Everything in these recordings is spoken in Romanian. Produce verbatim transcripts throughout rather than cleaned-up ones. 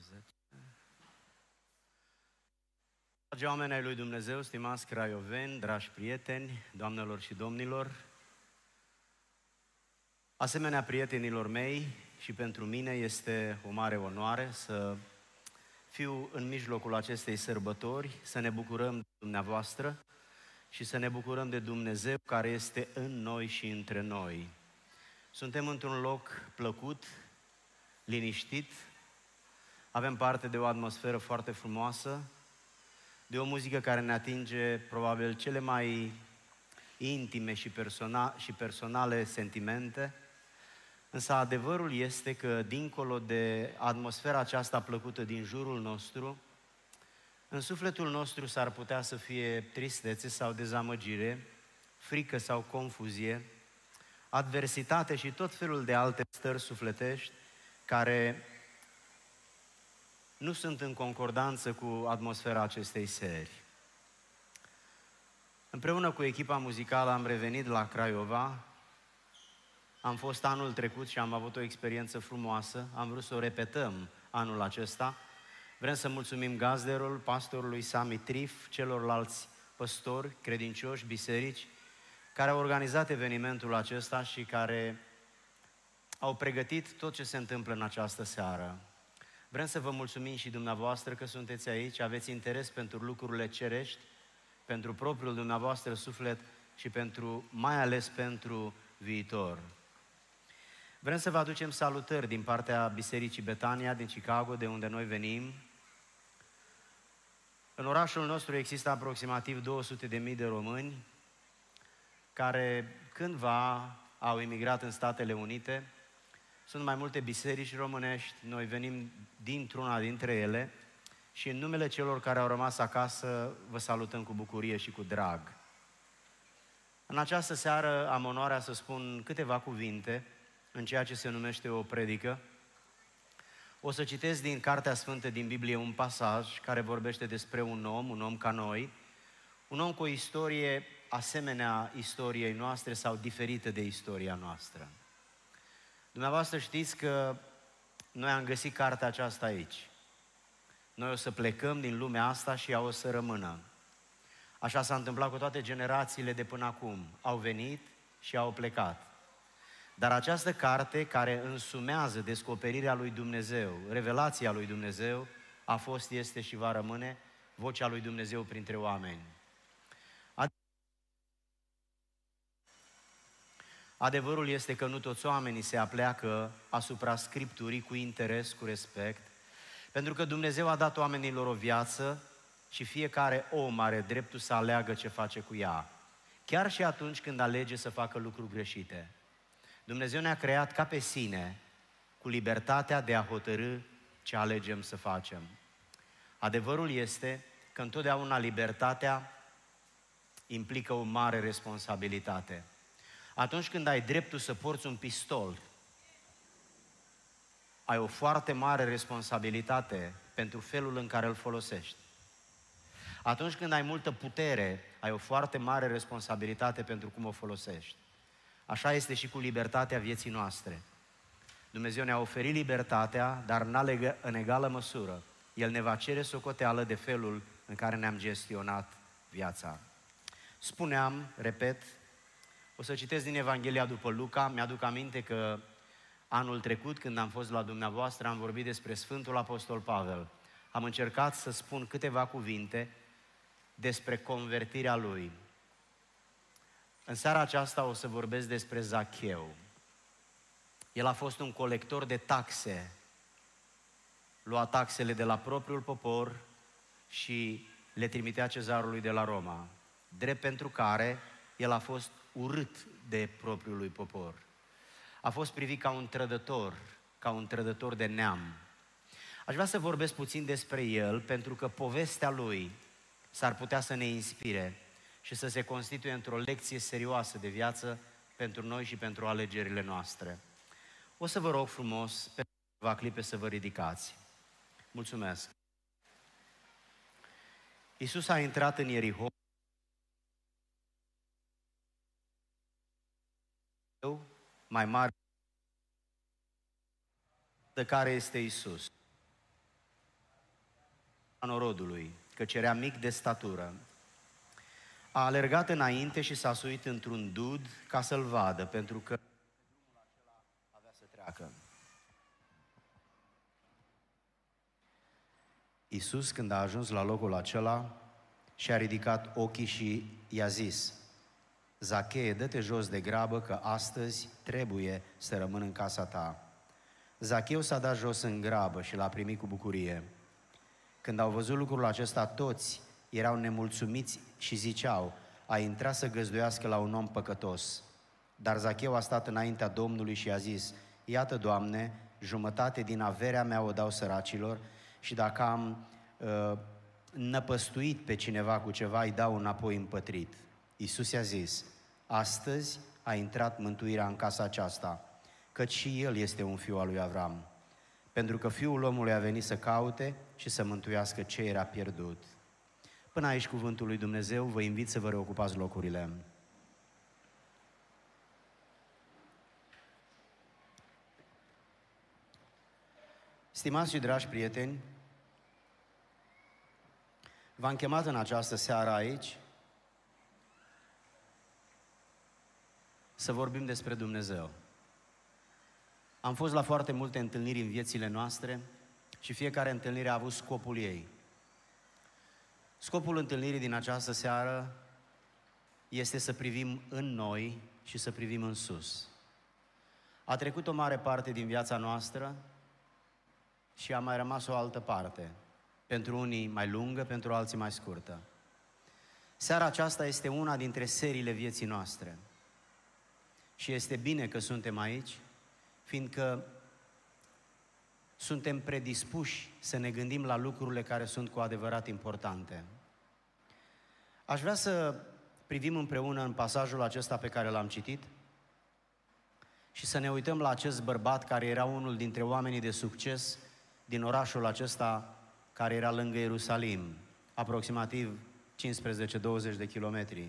Dragi oameni ai lui Dumnezeu, stimați craioveni, dragi prieteni, doamnelor și domnilor, asemenea prietenilor mei și pentru mine este o mare onoare să fiu în mijlocul acestei sărbători, să ne bucurăm de dumneavoastră și să ne bucurăm de Dumnezeu care este în noi și între noi. Suntem într-un loc plăcut, liniștit, avem parte de o atmosferă foarte frumoasă, de o muzică care ne atinge probabil cele mai intime și, persona- și personale sentimente, însă adevărul este că dincolo de atmosfera aceasta plăcută din jurul nostru, în sufletul nostru s-ar putea să fie tristețe sau dezamăgire, frică sau confuzie, adversitate și tot felul de alte stări sufletești care nu sunt în concordanță cu atmosfera acestei seri. Împreună cu echipa muzicală am revenit la Craiova. Am fost anul trecut și am avut o experiență frumoasă. Am vrut să o repetăm anul acesta. Vrem să mulțumim gazderul, pastorului Sami Trif, celorlalți păstori, credincioși, biserici, care au organizat evenimentul acesta și care au pregătit tot ce se întâmplă în această seară. Vrem să vă mulțumim și dumneavoastră că sunteți aici, aveți interes pentru lucrurile cerești, pentru propriul dumneavoastră suflet și pentru, mai ales pentru viitor. Vrem să vă aducem salutări din partea Bisericii Betania din Chicago, de unde noi venim. În orașul nostru există aproximativ două sute de mii de români care cândva au emigrat în Statele Unite. Sunt mai multe biserici românești, noi venim dintr-una dintre ele și în numele celor care au rămas acasă vă salutăm cu bucurie și cu drag. În această seară am onoarea să spun câteva cuvinte în ceea ce se numește o predică. O să citesc din Cartea Sfântă din Biblie un pasaj care vorbește despre un om, un om ca noi, un om cu o istorie asemenea istoriei noastre sau diferită de istoria noastră. Dumneavoastră știți că noi am găsit cartea aceasta aici. Noi o să plecăm din lumea asta și ea o să rămână. Așa s-a întâmplat cu toate generațiile de până acum. Au venit și au plecat. Dar această carte care însumează descoperirea lui Dumnezeu, revelația lui Dumnezeu, a fost, este și va rămâne vocea lui Dumnezeu printre oameni. Adevărul este că nu toți oamenii se apleacă asupra Scripturii cu interes, cu respect, pentru că Dumnezeu a dat oamenilor o viață și fiecare om are dreptul să aleagă ce face cu ea, chiar și atunci când alege să facă lucruri greșite. Dumnezeu ne-a creat ca pe sine, cu libertatea de a hotărî ce alegem să facem. Adevărul este că întotdeauna libertatea implică o mare responsabilitate. Atunci când ai dreptul să porți un pistol, ai o foarte mare responsabilitate pentru felul în care îl folosești. Atunci când ai multă putere, ai o foarte mare responsabilitate pentru cum o folosești. Așa este și cu libertatea vieții noastre. Dumnezeu ne-a oferit libertatea, dar în egală măsură El ne va cere socoteală de felul în care ne-am gestionat viața. Spuneam, repet, o să citesc din Evanghelia după Luca. Mi-aduc aminte că anul trecut, când am fost la dumneavoastră, am vorbit despre Sfântul Apostol Pavel. Am încercat să spun câteva cuvinte despre convertirea lui. În seara aceasta o să vorbesc despre Zacheu. El a fost un colector de taxe. Lua taxele de la propriul popor și le trimitea cezarului de la Roma, drept pentru care el a fost urât de propriul lui popor. A fost privit ca un trădător, ca un trădător de neam. Aș vrea să vorbesc puțin despre el, pentru că povestea lui s-ar putea să ne inspire și să se constituie într-o lecție serioasă de viață pentru noi și pentru alegerile noastre. O să vă rog frumos, pe câteva clipe, să vă ridicați. Mulțumesc. Iisus a intrat în Ierihon. Mai mare de care este Iisus. norodului, căci era mic de statură. A alergat înainte și s-a suit într-un dud ca să-l vadă, pentru că drumul acela avea să treacă. Iisus, când a ajuns la locul acela, și-a ridicat ochii și i-a zis: Zacheie, dă-te jos de grabă, că astăzi trebuie să rămân în casa ta. Zacheu s-a dat jos în grabă și l-a primit cu bucurie. Când au văzut lucrul acesta, toți erau nemulțumiți și ziceau: a intrat să găzduiască la un om păcătos. Dar Zacheu a stat înaintea Domnului și a zis: Iată, Doamne, jumătate din averea mea o dau săracilor și dacă am uh, năpăstuit pe cineva cu ceva, îi dau înapoi împătrit. Iisus i-a zis: astăzi a intrat mântuirea în casa aceasta, căci și el este un fiu al lui Avram, pentru că Fiul omului a venit să caute și să mântuiască ce era pierdut. Până aici cuvântul lui Dumnezeu, vă invit să vă reocupați locurile. Stimați și dragi prieteni, v-am chemat în această seară aici să vorbim despre Dumnezeu. Am fost la foarte multe întâlniri în viețile noastre și fiecare întâlnire a avut scopul ei. Scopul întâlnirii din această seară este să privim în noi și să privim în sus. A trecut o mare parte din viața noastră și a mai rămas o altă parte. Pentru unii mai lungă, pentru alții mai scurtă. Seara aceasta este una dintre seriile vieții noastre. Și este bine că suntem aici, fiindcă suntem predispuși să ne gândim la lucrurile care sunt cu adevărat importante. Aș vrea să privim împreună în pasajul acesta pe care l-am citit și să ne uităm la acest bărbat care era unul dintre oamenii de succes din orașul acesta care era lângă Ierusalim, aproximativ cincisprezece douăzeci de kilometri.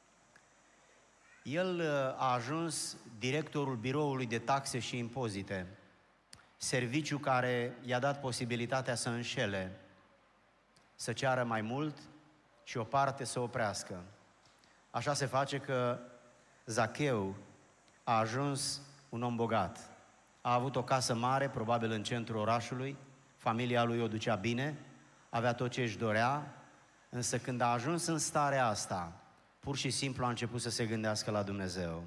El a ajuns directorul biroului de taxe și impozite, serviciu care i-a dat posibilitatea să înșele, să ceară mai mult și o parte să oprească. Așa se face că Zacheu a ajuns un om bogat. A avut o casă mare, probabil în centrul orașului, familia lui o ducea bine, avea tot ce își dorea, însă când a ajuns în starea asta, pur și simplu a început să se gândească la Dumnezeu.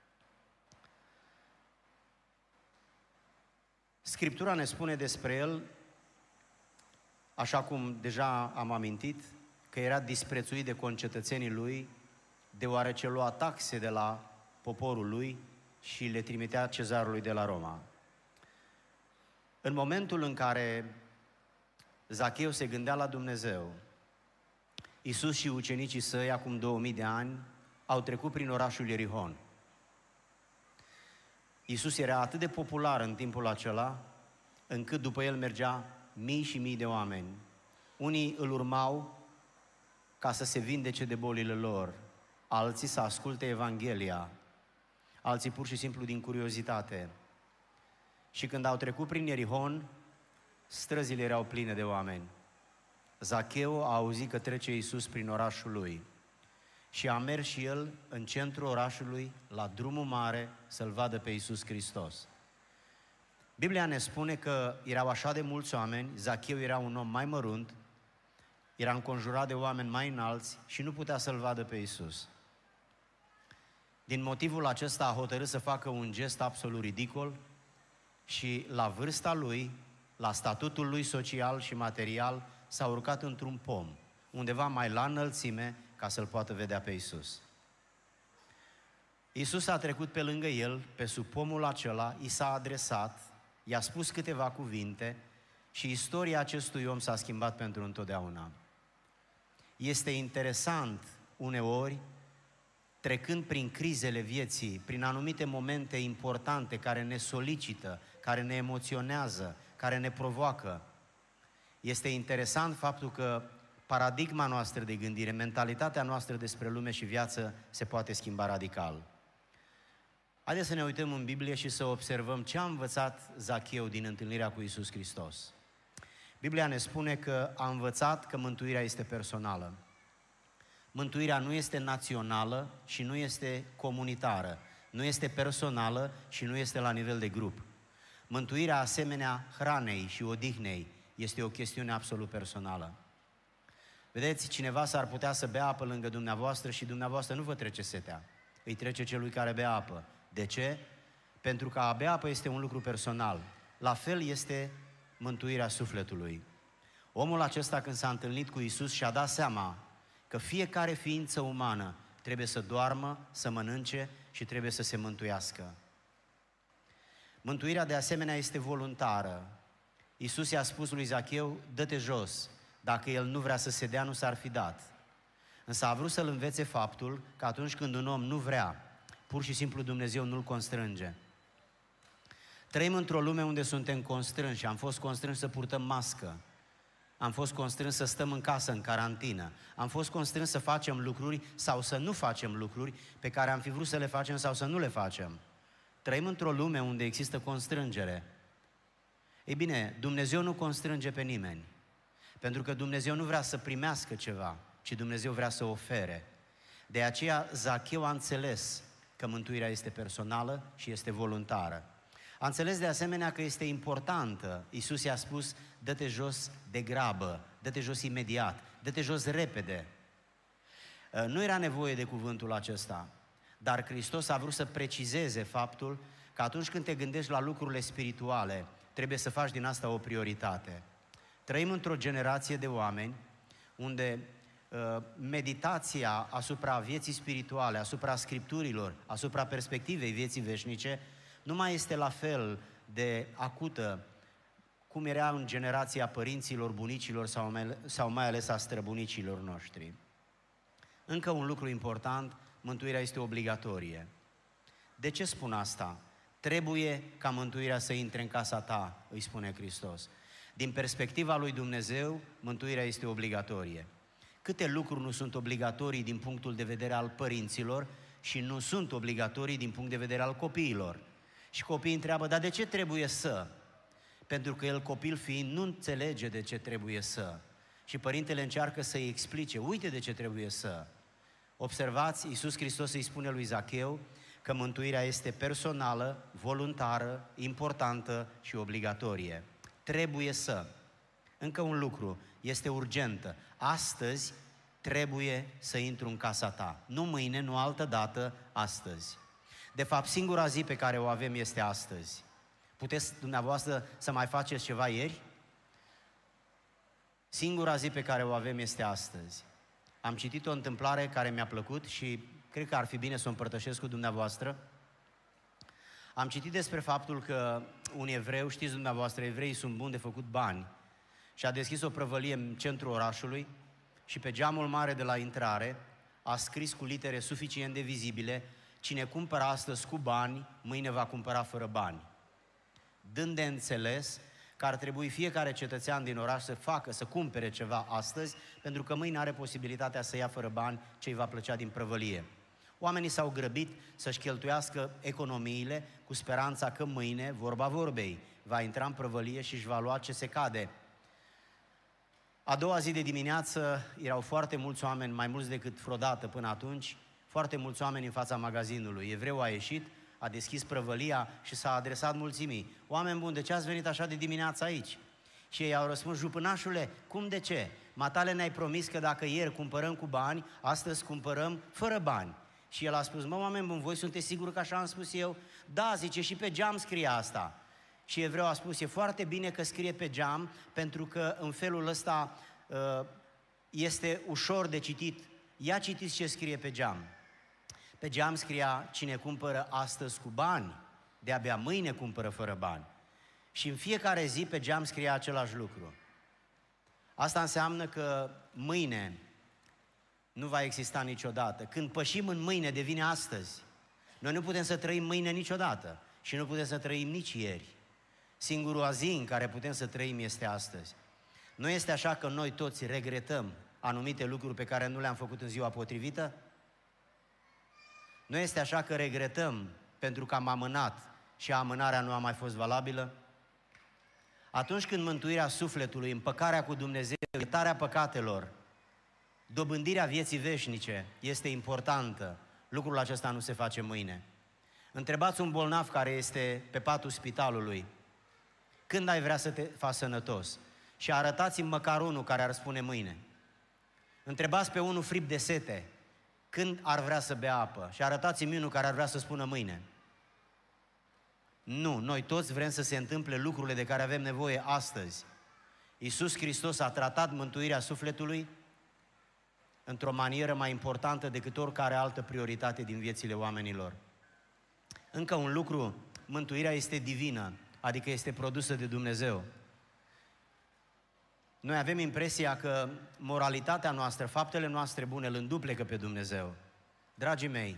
Scriptura ne spune despre el, așa cum deja am amintit, că era disprețuit de concetățenii lui, deoarece lua taxe de la poporul lui și le trimitea cezarului de la Roma. În momentul în care Zacheu se gândea la Dumnezeu, Iisus și ucenicii săi, acum două mii de ani, au trecut prin orașul Ierihon. Iisus era atât de popular în timpul acela, încât după el mergea mii și mii de oameni. Unii îl urmau ca să se vindece de bolile lor, alții să asculte Evanghelia, alții pur și simplu din curiozitate. Și când au trecut prin Ierihon, străzile erau pline de oameni. Zacheu a auzit că trece Iisus prin orașul lui și a mers și el în centrul orașului, la drumul mare, să-L vadă pe Iisus Hristos. Biblia ne spune că erau așa de mulți oameni, Zacheu era un om mai mărunt, era înconjurat de oameni mai înalți și nu putea să-L vadă pe Iisus. Din motivul acesta a hotărât să facă un gest absolut ridicol și la vârsta lui, la statutul lui social și material, s-a urcat într-un pom, undeva mai la înălțime, ca să-L poată vedea pe Iisus. Iisus a trecut pe lângă el, pe sub pomul acela, i s-a adresat, i-a spus câteva cuvinte și istoria acestui om s-a schimbat pentru întotdeauna. Este interesant, uneori, trecând prin crizele vieții, prin anumite momente importante care ne solicită, care ne emoționează, care ne provoacă, este interesant faptul că paradigma noastră de gândire, mentalitatea noastră despre lume și viață se poate schimba radical. Haideți să ne uităm în Biblie și să observăm ce a învățat Zacheu din întâlnirea cu Iisus Hristos. Biblia ne spune că a învățat că mântuirea este personală. Mântuirea nu este națională și nu este comunitară, nu este personală și nu este la nivel de grup. Mântuirea, asemenea hranei și odihnei, este o chestiune absolut personală. Vedeți, cineva s-ar putea să bea apă lângă dumneavoastră și dumneavoastră nu vă trece setea. Îi trece celui care bea apă. De ce? Pentru că a bea apă este un lucru personal. La fel este mântuirea sufletului. Omul acesta, când s-a întâlnit cu Iisus, și-a dat seama că fiecare ființă umană trebuie să doarmă, să mănânce și trebuie să se mântuiască. Mântuirea, de asemenea, este voluntară. Iisus i-a spus lui Zacheu, dă-te jos. Dacă el nu vrea să se dea, nu s-ar fi dat. Însă a vrut să-l învețe faptul că atunci când un om nu vrea, pur și simplu Dumnezeu nu-l constrânge. Trăim într-o lume unde suntem constrânși. Am fost constrânși să purtăm mască. Am fost constrânși să stăm în casă, în carantină. Am fost constrânși să facem lucruri sau să nu facem lucruri pe care am fi vrut să le facem sau să nu le facem. Trăim într-o lume unde există constrângere. Ei bine, Dumnezeu nu constrânge pe nimeni. Pentru că Dumnezeu nu vrea să primească ceva, ci Dumnezeu vrea să ofere. De aceea Zacheu a înțeles că mântuirea este personală și este voluntară. A înțeles de asemenea că este importantă. Iisus i-a spus, dă-te jos de grabă, dă-te jos imediat, dă-te jos repede. Nu era nevoie de cuvântul acesta, dar Hristos a vrut să precizeze faptul că atunci când te gândești la lucrurile spirituale, trebuie să faci din asta o prioritate. Trăim într-o generație de oameni unde uh, meditația asupra vieții spirituale, asupra Scripturilor, asupra perspectivei vieții veșnice, nu mai este la fel de acută cum era în generația părinților, bunicilor sau mai, sau mai ales a străbunicilor noștri. Încă un lucru important, mântuirea este obligatorie. De ce spun asta? Trebuie ca mântuirea să intre în casa ta, îi spune Hristos. Din perspectiva lui Dumnezeu, mântuirea este obligatorie. Câte lucruri nu sunt obligatorii din punctul de vedere al părinților și nu sunt obligatorii din punct de vedere al copiilor. Și copiii întreabă, dar de ce trebuie să? Pentru că el, copil fiind, nu înțelege de ce trebuie să. Și părintele încearcă să-i explice, uite de ce trebuie să. Observați, Iisus Hristos îi spune lui Zacheu că mântuirea este personală, voluntară, importantă și obligatorie. Trebuie să. Încă un lucru, este urgentă. Astăzi trebuie să intru în casa ta. Nu mâine, nu altă dată, astăzi. De fapt, singura zi pe care o avem este astăzi. Puteți dumneavoastră să mai faceți ceva ieri? Singura zi pe care o avem este astăzi. Am citit o întâmplare care mi-a plăcut și cred că ar fi bine să o împărtășesc cu dumneavoastră. Am citit despre faptul că un evreu, știți dumneavoastră, evreii sunt buni de făcut bani, și a deschis o prăvălie în centrul orașului și pe geamul mare de la intrare a scris cu litere suficient de vizibile, cine cumpără astăzi cu bani, mâine va cumpăra fără bani. Dând de înțeles că ar trebui fiecare cetățean din oraș să facă, să cumpere ceva astăzi, pentru că mâine are posibilitatea să ia fără bani ce îi va plăcea din prăvălie. Oamenii s-au grăbit să-și cheltuiască economiile cu speranța că mâine, vorba vorbei, va intra în prăvălie și își va lua ce se cade. A doua zi de dimineață erau foarte mulți oameni, mai mulți decât vreodată până atunci, foarte mulți oameni în fața magazinului. Evreul a ieșit, a deschis prăvălia și s-a adresat mulțimii. Oameni buni, de ce ați venit așa de dimineață aici? Și ei au răspuns, jupânașule, cum de ce? Matale ne-ai promis că dacă ieri cumpărăm cu bani, astăzi cumpărăm fără bani. Și el a spus, mă, oameni buni, voi sunteți siguri că așa am spus eu? Da, zice, și pe geam scrie asta. Și evreu a spus, e foarte bine că scrie pe geam, pentru că în felul ăsta uh, este ușor de citit. Ia citiți ce scrie pe geam. Pe geam scria, cine cumpără astăzi cu bani, de-abia mâine cumpără fără bani. Și în fiecare zi pe geam scria același lucru. Asta înseamnă că mâine nu va exista niciodată. Când pășim în mâine, devine astăzi. Noi nu putem să trăim mâine niciodată și nu putem să trăim nici ieri. Singura zi în care putem să trăim este astăzi. Nu este așa că noi toți regretăm anumite lucruri pe care nu le-am făcut în ziua potrivită? Nu este așa că regretăm pentru că am amânat și amânarea nu a mai fost valabilă? Atunci când mântuirea sufletului, împăcarea cu Dumnezeu, iertarea păcatelor, dobândirea vieții veșnice este importantă, lucrul acesta nu se face mâine. Întrebați un bolnav care este pe patul spitalului, când ai vrea să te faci sănătos? Și arătați-mi măcar unul care ar spune mâine. Întrebați pe unul frip de sete, când ar vrea să bea apă? Și arătați-mi unul care ar vrea să spună mâine. Nu, noi toți vrem să se întâmple lucrurile de care avem nevoie astăzi. Iisus Hristos a tratat mântuirea sufletului într-o manieră mai importantă decât oricare altă prioritate din viețile oamenilor. Încă un lucru, mântuirea este divină, adică este produsă de Dumnezeu. Noi avem impresia că moralitatea noastră, faptele noastre bune îl înduplecă pe Dumnezeu. Dragii mei,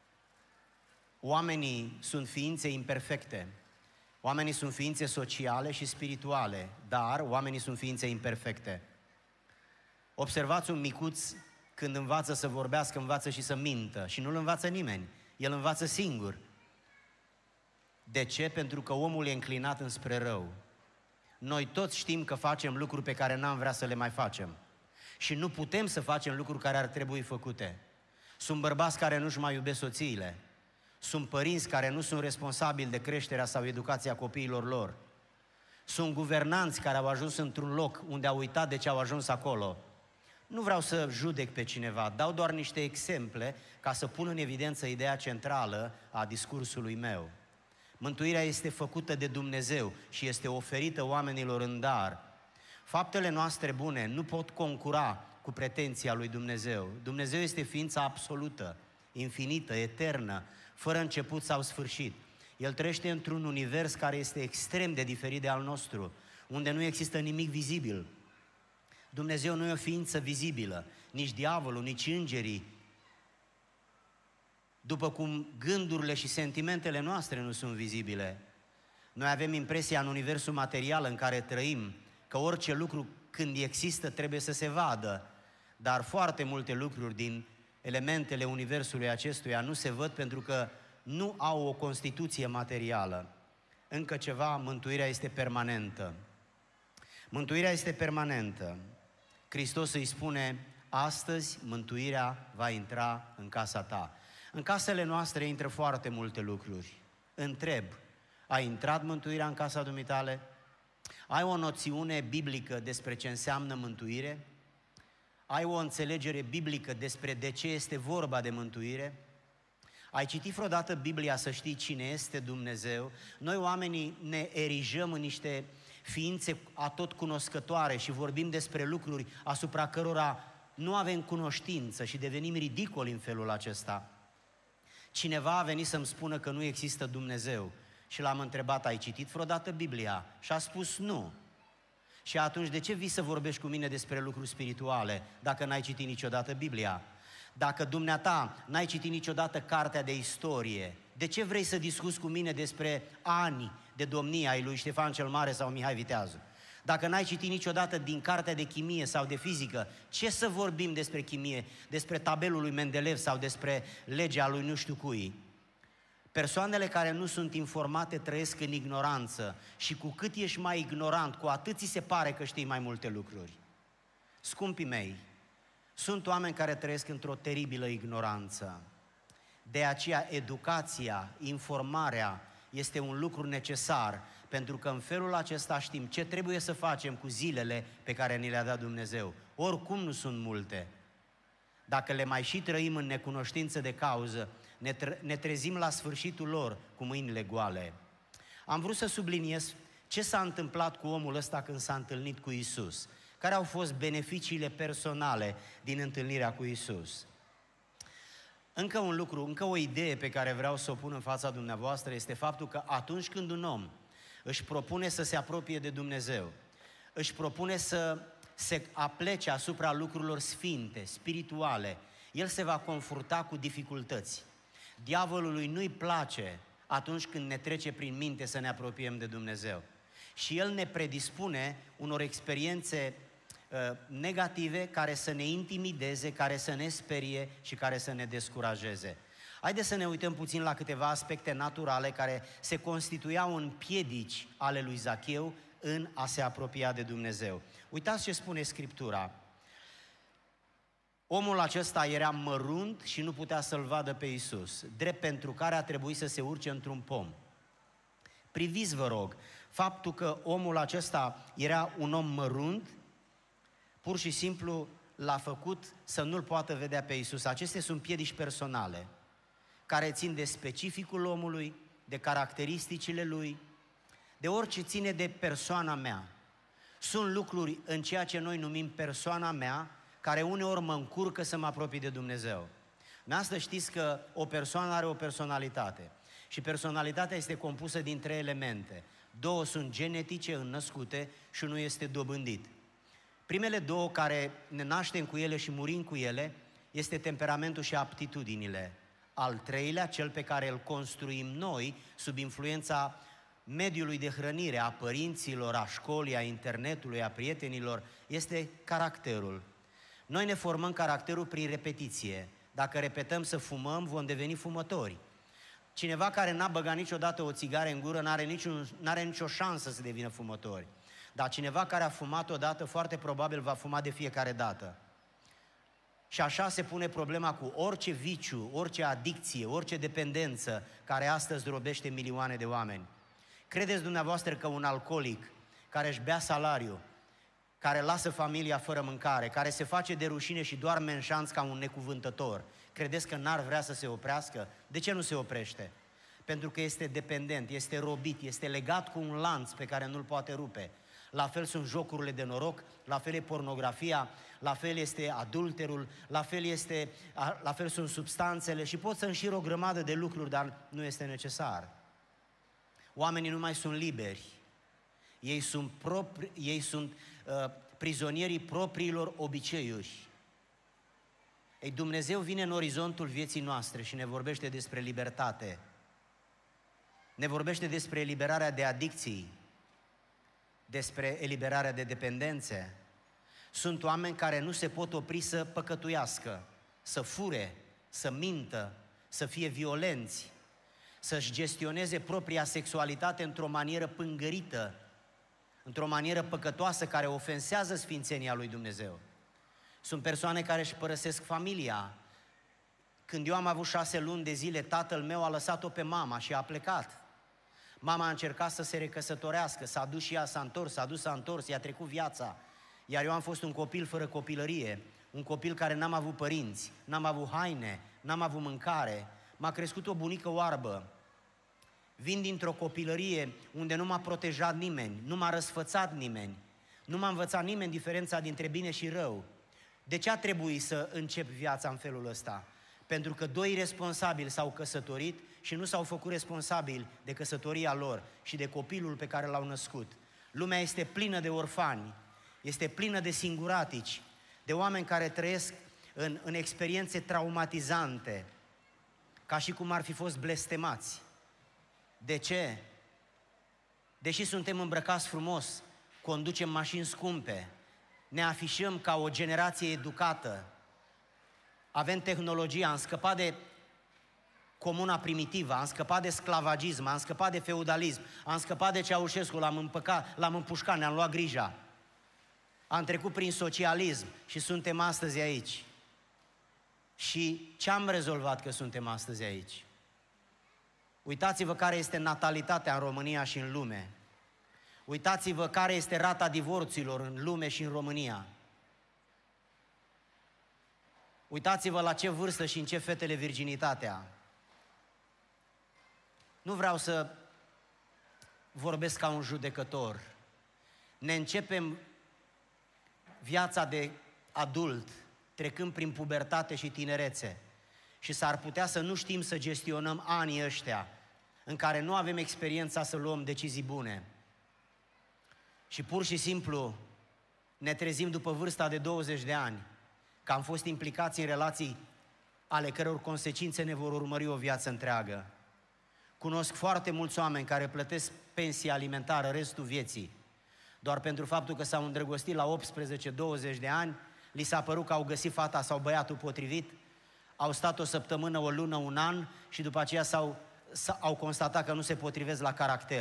oamenii sunt ființe imperfecte. Oamenii sunt ființe sociale și spirituale, dar oamenii sunt ființe imperfecte. Observați un micuț când învață să vorbească, învață și să mintă și nu-l învață nimeni. El învață singur. De ce? Pentru că omul e înclinat înspre rău. Noi toți știm că facem lucruri pe care n-am vrea să le mai facem. Și nu putem să facem lucruri care ar trebui făcute. Sunt bărbați care nu-și mai iubesc soțiile. Sunt părinți care nu sunt responsabili de creșterea sau educația copiilor lor. Sunt guvernanți care au ajuns într-un loc unde au uitat de ce au ajuns acolo. Nu vreau să judec pe cineva, dau doar niște exemple ca să pun în evidență ideea centrală a discursului meu. Mântuirea este făcută de Dumnezeu și este oferită oamenilor în dar. Faptele noastre bune nu pot concura cu pretenția lui Dumnezeu. Dumnezeu este ființa absolută, infinită, eternă, fără început sau sfârșit. El trăiește într-un univers care este extrem de diferit de al nostru, unde nu există nimic vizibil. Dumnezeu nu e o ființă vizibilă, nici diavolul, nici îngerii, după cum gândurile și sentimentele noastre nu sunt vizibile. Noi avem impresia în universul material în care trăim că orice lucru când există trebuie să se vadă, dar foarte multe lucruri din elementele universului acestuia nu se văd pentru că nu au o constituție materială. Încă ceva, mântuirea este permanentă. Mântuirea este permanentă. Hristos îi spune, astăzi mântuirea va intra în casa ta. În casele noastre intră foarte multe lucruri. Întreb, a intrat mântuirea în casa dumitale? Ai o noțiune biblică despre ce înseamnă mântuire? Ai o înțelegere biblică despre de ce este vorba de mântuire? Ai citit vreodată Biblia să știi cine este Dumnezeu? Noi oamenii ne erijăm în niște ființe atotcunoscătoare și vorbim despre lucruri asupra cărora nu avem cunoștință și devenim ridicoli în felul acesta. Cineva a venit să-mi spună că nu există Dumnezeu și l-am întrebat, ai citit vreodată Biblia? Și a spus nu. Și atunci de ce vii să vorbești cu mine despre lucruri spirituale dacă n-ai citit niciodată Biblia? Dacă dumneata n-ai citit niciodată cartea de istorie, de ce vrei să discuți cu mine despre ani de domnie ai lui Ștefan cel Mare sau Mihai Viteazu? Dacă n-ai citit niciodată din cartea de chimie sau de fizică, ce să vorbim despre chimie, despre tabelul lui Mendeleev sau despre legea lui nu știu cui? Persoanele care nu sunt informate trăiesc în ignoranță și cu cât ești mai ignorant, cu atât ți se pare că știi mai multe lucruri. Scumpii mei, sunt oameni care trăiesc într-o teribilă ignoranță. De aceea educația, informarea este un lucru necesar, pentru că în felul acesta știm ce trebuie să facem cu zilele pe care ni le-a dat Dumnezeu. Oricum nu sunt multe. Dacă le mai și trăim în necunoștință de cauză, ne, tre- ne trezim la sfârșitul lor cu mâinile goale. Am vrut să subliniez ce s-a întâmplat cu omul ăsta când s-a întâlnit cu Iisus. Care au fost beneficiile personale din întâlnirea cu Iisus? Încă un lucru, încă o idee pe care vreau să o pun în fața dumneavoastră este faptul că atunci când un om își propune să se apropie de Dumnezeu, își propune să se aplece asupra lucrurilor sfinte, spirituale, el se va confrunta cu dificultăți. Diavolului nu-i place atunci când ne trece prin minte să ne apropiem de Dumnezeu. Și el ne predispune unor experiențe uh, negative care să ne intimideze, care să ne sperie și care să ne descurajeze. Haideți să ne uităm puțin la câteva aspecte naturale care se constituiau în piedici ale lui Zacheu în a se apropia de Dumnezeu. Uitați ce spune Scriptura. Omul acesta era mărunt și nu putea să-L vadă pe Iisus, drept pentru care a trebuit să se urce într-un pom. Priviți, vă rog, faptul că omul acesta era un om mărunt, pur și simplu l-a făcut să nu-L poată vedea pe Iisus. Acestea sunt piedici personale, care țin de specificul omului, de caracteristicile lui, de orice ține de persoana mea. Sunt lucruri în ceea ce noi numim persoana mea, care uneori mă încurcă să mă apropii de Dumnezeu. Dumneavoastră știți că o persoană are o personalitate și personalitatea este compusă din trei elemente. Două sunt genetice, înnăscute, și unul este dobândit. Primele două, care ne naștem cu ele și murim cu ele, este temperamentul și aptitudinile. Al treilea, cel pe care îl construim noi sub influența mediului de hrănire, a părinților, a școlii, a internetului, a prietenilor, este caracterul. Noi ne formăm caracterul prin repetiție. Dacă repetăm să fumăm, vom deveni fumători. Cineva care n-a băgat niciodată o țigară în gură n-are, niciun, n-are nicio șansă să devină fumători. Dar cineva care a fumat odată, foarte probabil va fuma de fiecare dată. Și așa se pune problema cu orice viciu, orice adicție, orice dependență care astăzi robește milioane de oameni. Credeți dumneavoastră că un alcoolic care își bea salariu, care lasă familia fără mâncare, care se face de rușine și doarme în șanț ca un necuvântător, credeți că n-ar vrea să se oprească? De ce nu se oprește? Pentru că este dependent, este robit, este legat cu un lanț pe care nu-l poate rupe. La fel sunt jocurile de noroc, la fel e pornografia, la fel este adulterul, la fel, este, la fel sunt substanțele și pot să înșir o grămadă de lucruri, dar nu este necesar. Oamenii nu mai sunt liberi. Ei sunt, propri, ei sunt uh, prizonierii propriilor obiceiuri. Ei, Dumnezeu vine în orizontul vieții noastre și ne vorbește despre libertate. Ne vorbește despre eliberarea de adicții, despre eliberarea de dependențe. Sunt oameni care nu se pot opri să păcătuiască, să fure, să mintă, să fie violenți, să-și gestioneze propria sexualitate într-o manieră pângărită, într-o manieră păcătoasă care ofensează sfințenia lui Dumnezeu. Sunt persoane care își părăsesc familia. Când eu am avut șase luni de zile, tatăl meu a lăsat-o pe mama și a plecat. Mama a încercat să se recăsătorească, s-a dus și ea, s-a întors, s-a dus, s-a întors, i-a trecut viața. Iar eu am fost un copil fără copilărie, un copil care n-am avut părinți, n-am avut haine, n-am avut mâncare. M-a crescut o bunică oarbă. Vin dintr-o copilărie unde nu m-a protejat nimeni, nu m-a răsfățat nimeni, nu m-a învățat nimeni diferența dintre bine și rău. De ce a trebuit să încep viața în felul ăsta? Pentru că doi responsabili s-au căsătorit și nu s-au făcut responsabili de căsătoria lor și de copilul pe care l-au născut. Lumea este plină de orfani, este plină de singuratici, de oameni care trăiesc în, în experiențe traumatizante, ca și cum ar fi fost blestemați. De ce? Deși suntem îmbrăcați frumos, conducem mașini scumpe, ne afișăm ca o generație educată, avem tehnologia, am scăpat de comuna primitivă, am scăpat de sclavagism, am scăpat de feudalism, am scăpat de Ceaușescu, l-am împăcat, l-am împușcat, ne-am luat grija. Am trecut prin socialism și suntem astăzi aici. Și ce am rezolvat că suntem astăzi aici? Uitați-vă care este natalitatea în România și în lume. Uitați-vă care este rata divorților în lume și în România. Uitați-vă la ce vârstă și în ce fetele virginitatea. Nu vreau să vorbesc ca un judecător. Ne începem viața de adult, trecând prin pubertate și tinerețe. Și s-ar putea să nu știm să gestionăm anii ăștia în care nu avem experiența să luăm decizii bune. Și pur și simplu ne trezim după vârsta de douăzeci de ani că am fost implicați în relații ale căror consecințe ne vor urmări o viață întreagă. Cunosc foarte mulți oameni care plătesc pensie alimentară restul vieții, doar pentru faptul că s-au îndrăgostit la optsprezece douăzeci de ani, li s-a părut că au găsit fata sau băiatul potrivit, au stat o săptămână, o lună, un an și după aceea s-au, s-au constatat că nu se potrivesc la caracter.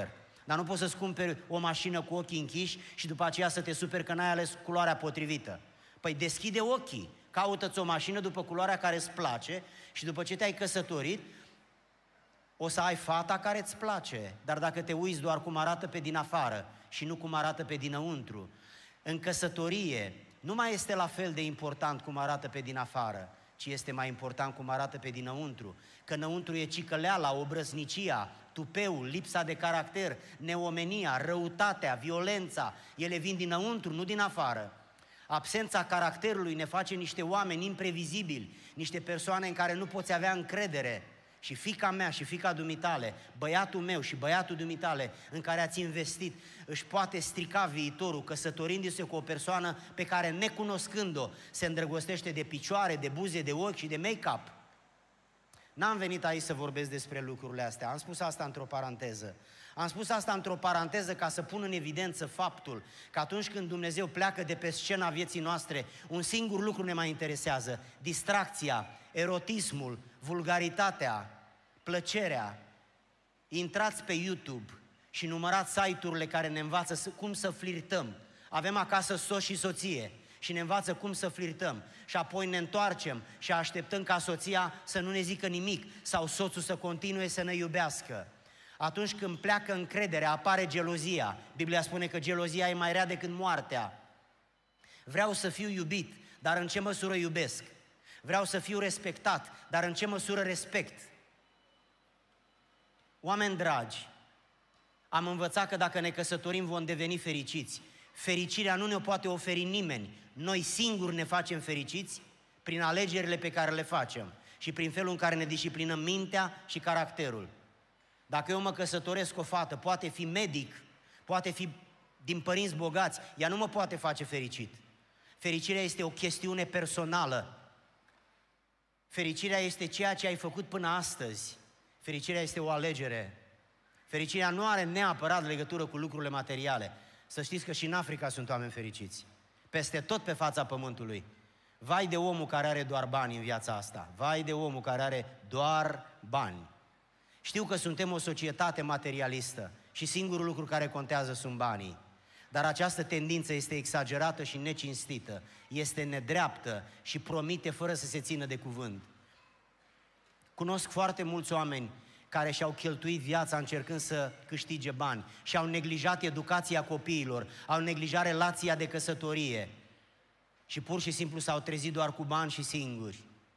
Dar nu poți să-ți cumperi o mașină cu ochii închiși și după aceea să te superi că n-ai ales culoarea potrivită. Păi deschide ochii, caută-ți o mașină după culoarea care îți place și după ce te-ai căsătorit, o să ai fata care îți place. Dar dacă te uiți doar cum arată pe din afară și nu cum arată pe dinăuntru, în căsătorie nu mai este la fel de important cum arată pe din afară, ci este mai important cum arată pe dinăuntru. Că înăuntru e cicăleala, obrăznicia, tupeul, lipsa de caracter, neomenia, răutatea, violența. Ele vin dinăuntru, nu din afară. Absența caracterului ne face niște oameni imprevizibili, niște persoane în care nu poți avea încredere. Și fiica mea și fiica dumitale, băiatul meu și băiatul dumitale în care ați investit, își poate strica viitorul căsătorindu-se cu o persoană pe care, necunoscând-o, se îndrăgostește de picioare, de buze, de ochi și de make-up. N-am venit aici să vorbesc despre lucrurile astea, am spus asta într-o paranteză. Am spus asta într-o paranteză ca să pun în evidență faptul că atunci când Dumnezeu pleacă de pe scena vieții noastre, un singur lucru ne mai interesează: distracția, erotismul, vulgaritatea, plăcerea. Intrați pe YouTube și numărați site-urile care ne învață cum să flirtăm. Avem acasă soț și soție și ne învață cum să flirtăm. Și apoi ne întoarcem și așteptăm ca soția să nu ne zică nimic sau soțul să continue să ne iubească. Atunci când pleacă încrederea, apare gelozia. Biblia spune că gelozia e mai rea decât moartea. Vreau să fiu iubit, dar în ce măsură iubesc? Vreau să fiu respectat, dar în ce măsură respect? Oameni dragi, am învățat că dacă ne căsătorim vom deveni fericiți. Fericirea nu ne-o poate oferi nimeni. Noi singuri ne facem fericiți prin alegerile pe care le facem și prin felul în care ne disciplinăm mintea și caracterul. Dacă eu mă căsătoresc cu o fată, poate fi medic, poate fi din părinți bogați, ea nu mă poate face fericit. Fericirea este o chestiune personală. Fericirea este ceea ce ai făcut până astăzi. Fericirea este o alegere. Fericirea nu are neapărat legătură cu lucrurile materiale. Să știți că și în Africa sunt oameni fericiți. Peste tot pe fața pământului. Vai de omul care are doar bani în viața asta. Vai de omul care are doar bani. Știu că suntem o societate materialistă și singurul lucru care contează sunt banii. Dar această tendință este exagerată și necinstită, este nedreaptă și promite fără să se țină de cuvânt. Cunosc foarte mulți oameni care și-au cheltuit viața încercând să câștige bani și au neglijat educația copiilor, au neglijat relația de căsătorie și pur și simplu s-au trezit doar cu bani și singuri.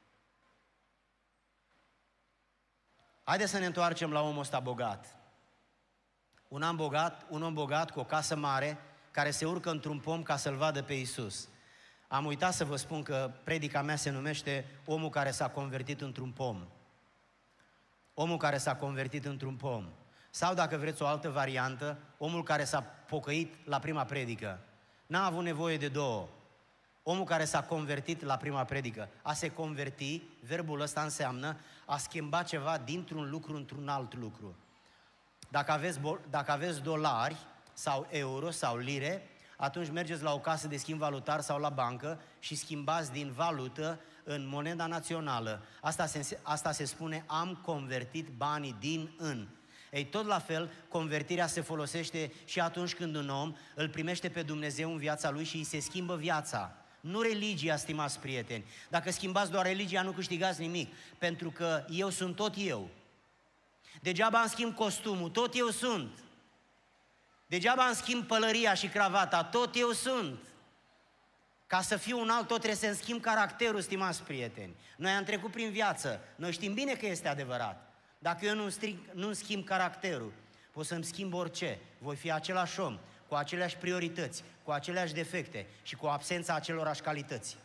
Haideți să ne întoarcem la omul ăsta bogat. Un om bogat, un om bogat cu o casă mare, care se urcă într-un pom ca să-L vadă pe Iisus. Am uitat să vă spun că predica mea se numește Omul care s-a convertit într-un pom. Omul care s-a convertit într-un pom. Sau, dacă vreți o altă variantă, omul care s-a pocăit la prima predică. N-a avut nevoie de două. Omul care s-a convertit la prima predică. A se converti, verbul ăsta înseamnă a schimba ceva dintr-un lucru într-un alt lucru. Dacă aveți, dacă aveți dolari sau euro sau lire, atunci mergeți la o casă de schimb valutar sau la bancă și schimbați din valută în moneda națională. Asta se, asta se spune am convertit banii din în. Ei, tot la fel, convertirea se folosește și atunci când un om îl primește pe Dumnezeu în viața lui și îi se schimbă viața. Nu religia, stimați prieteni. Dacă schimbați doar religia, nu câștigați nimic, pentru că eu sunt tot eu. Degeaba îmi schimb costumul, tot eu sunt. Degeaba îmi schimb pălăria și cravata, tot eu sunt. Ca să fiu un alt, tot trebuie să-mi schimb caracterul, stimați prieteni. Noi am trecut prin viață, noi știm bine că este adevărat. Dacă eu nu-mi, stric, nu-mi schimb caracterul, pot să-mi schimb orice. Voi fi același om, cu aceleași priorități, cu aceleași defecte și cu absența acelorași calități.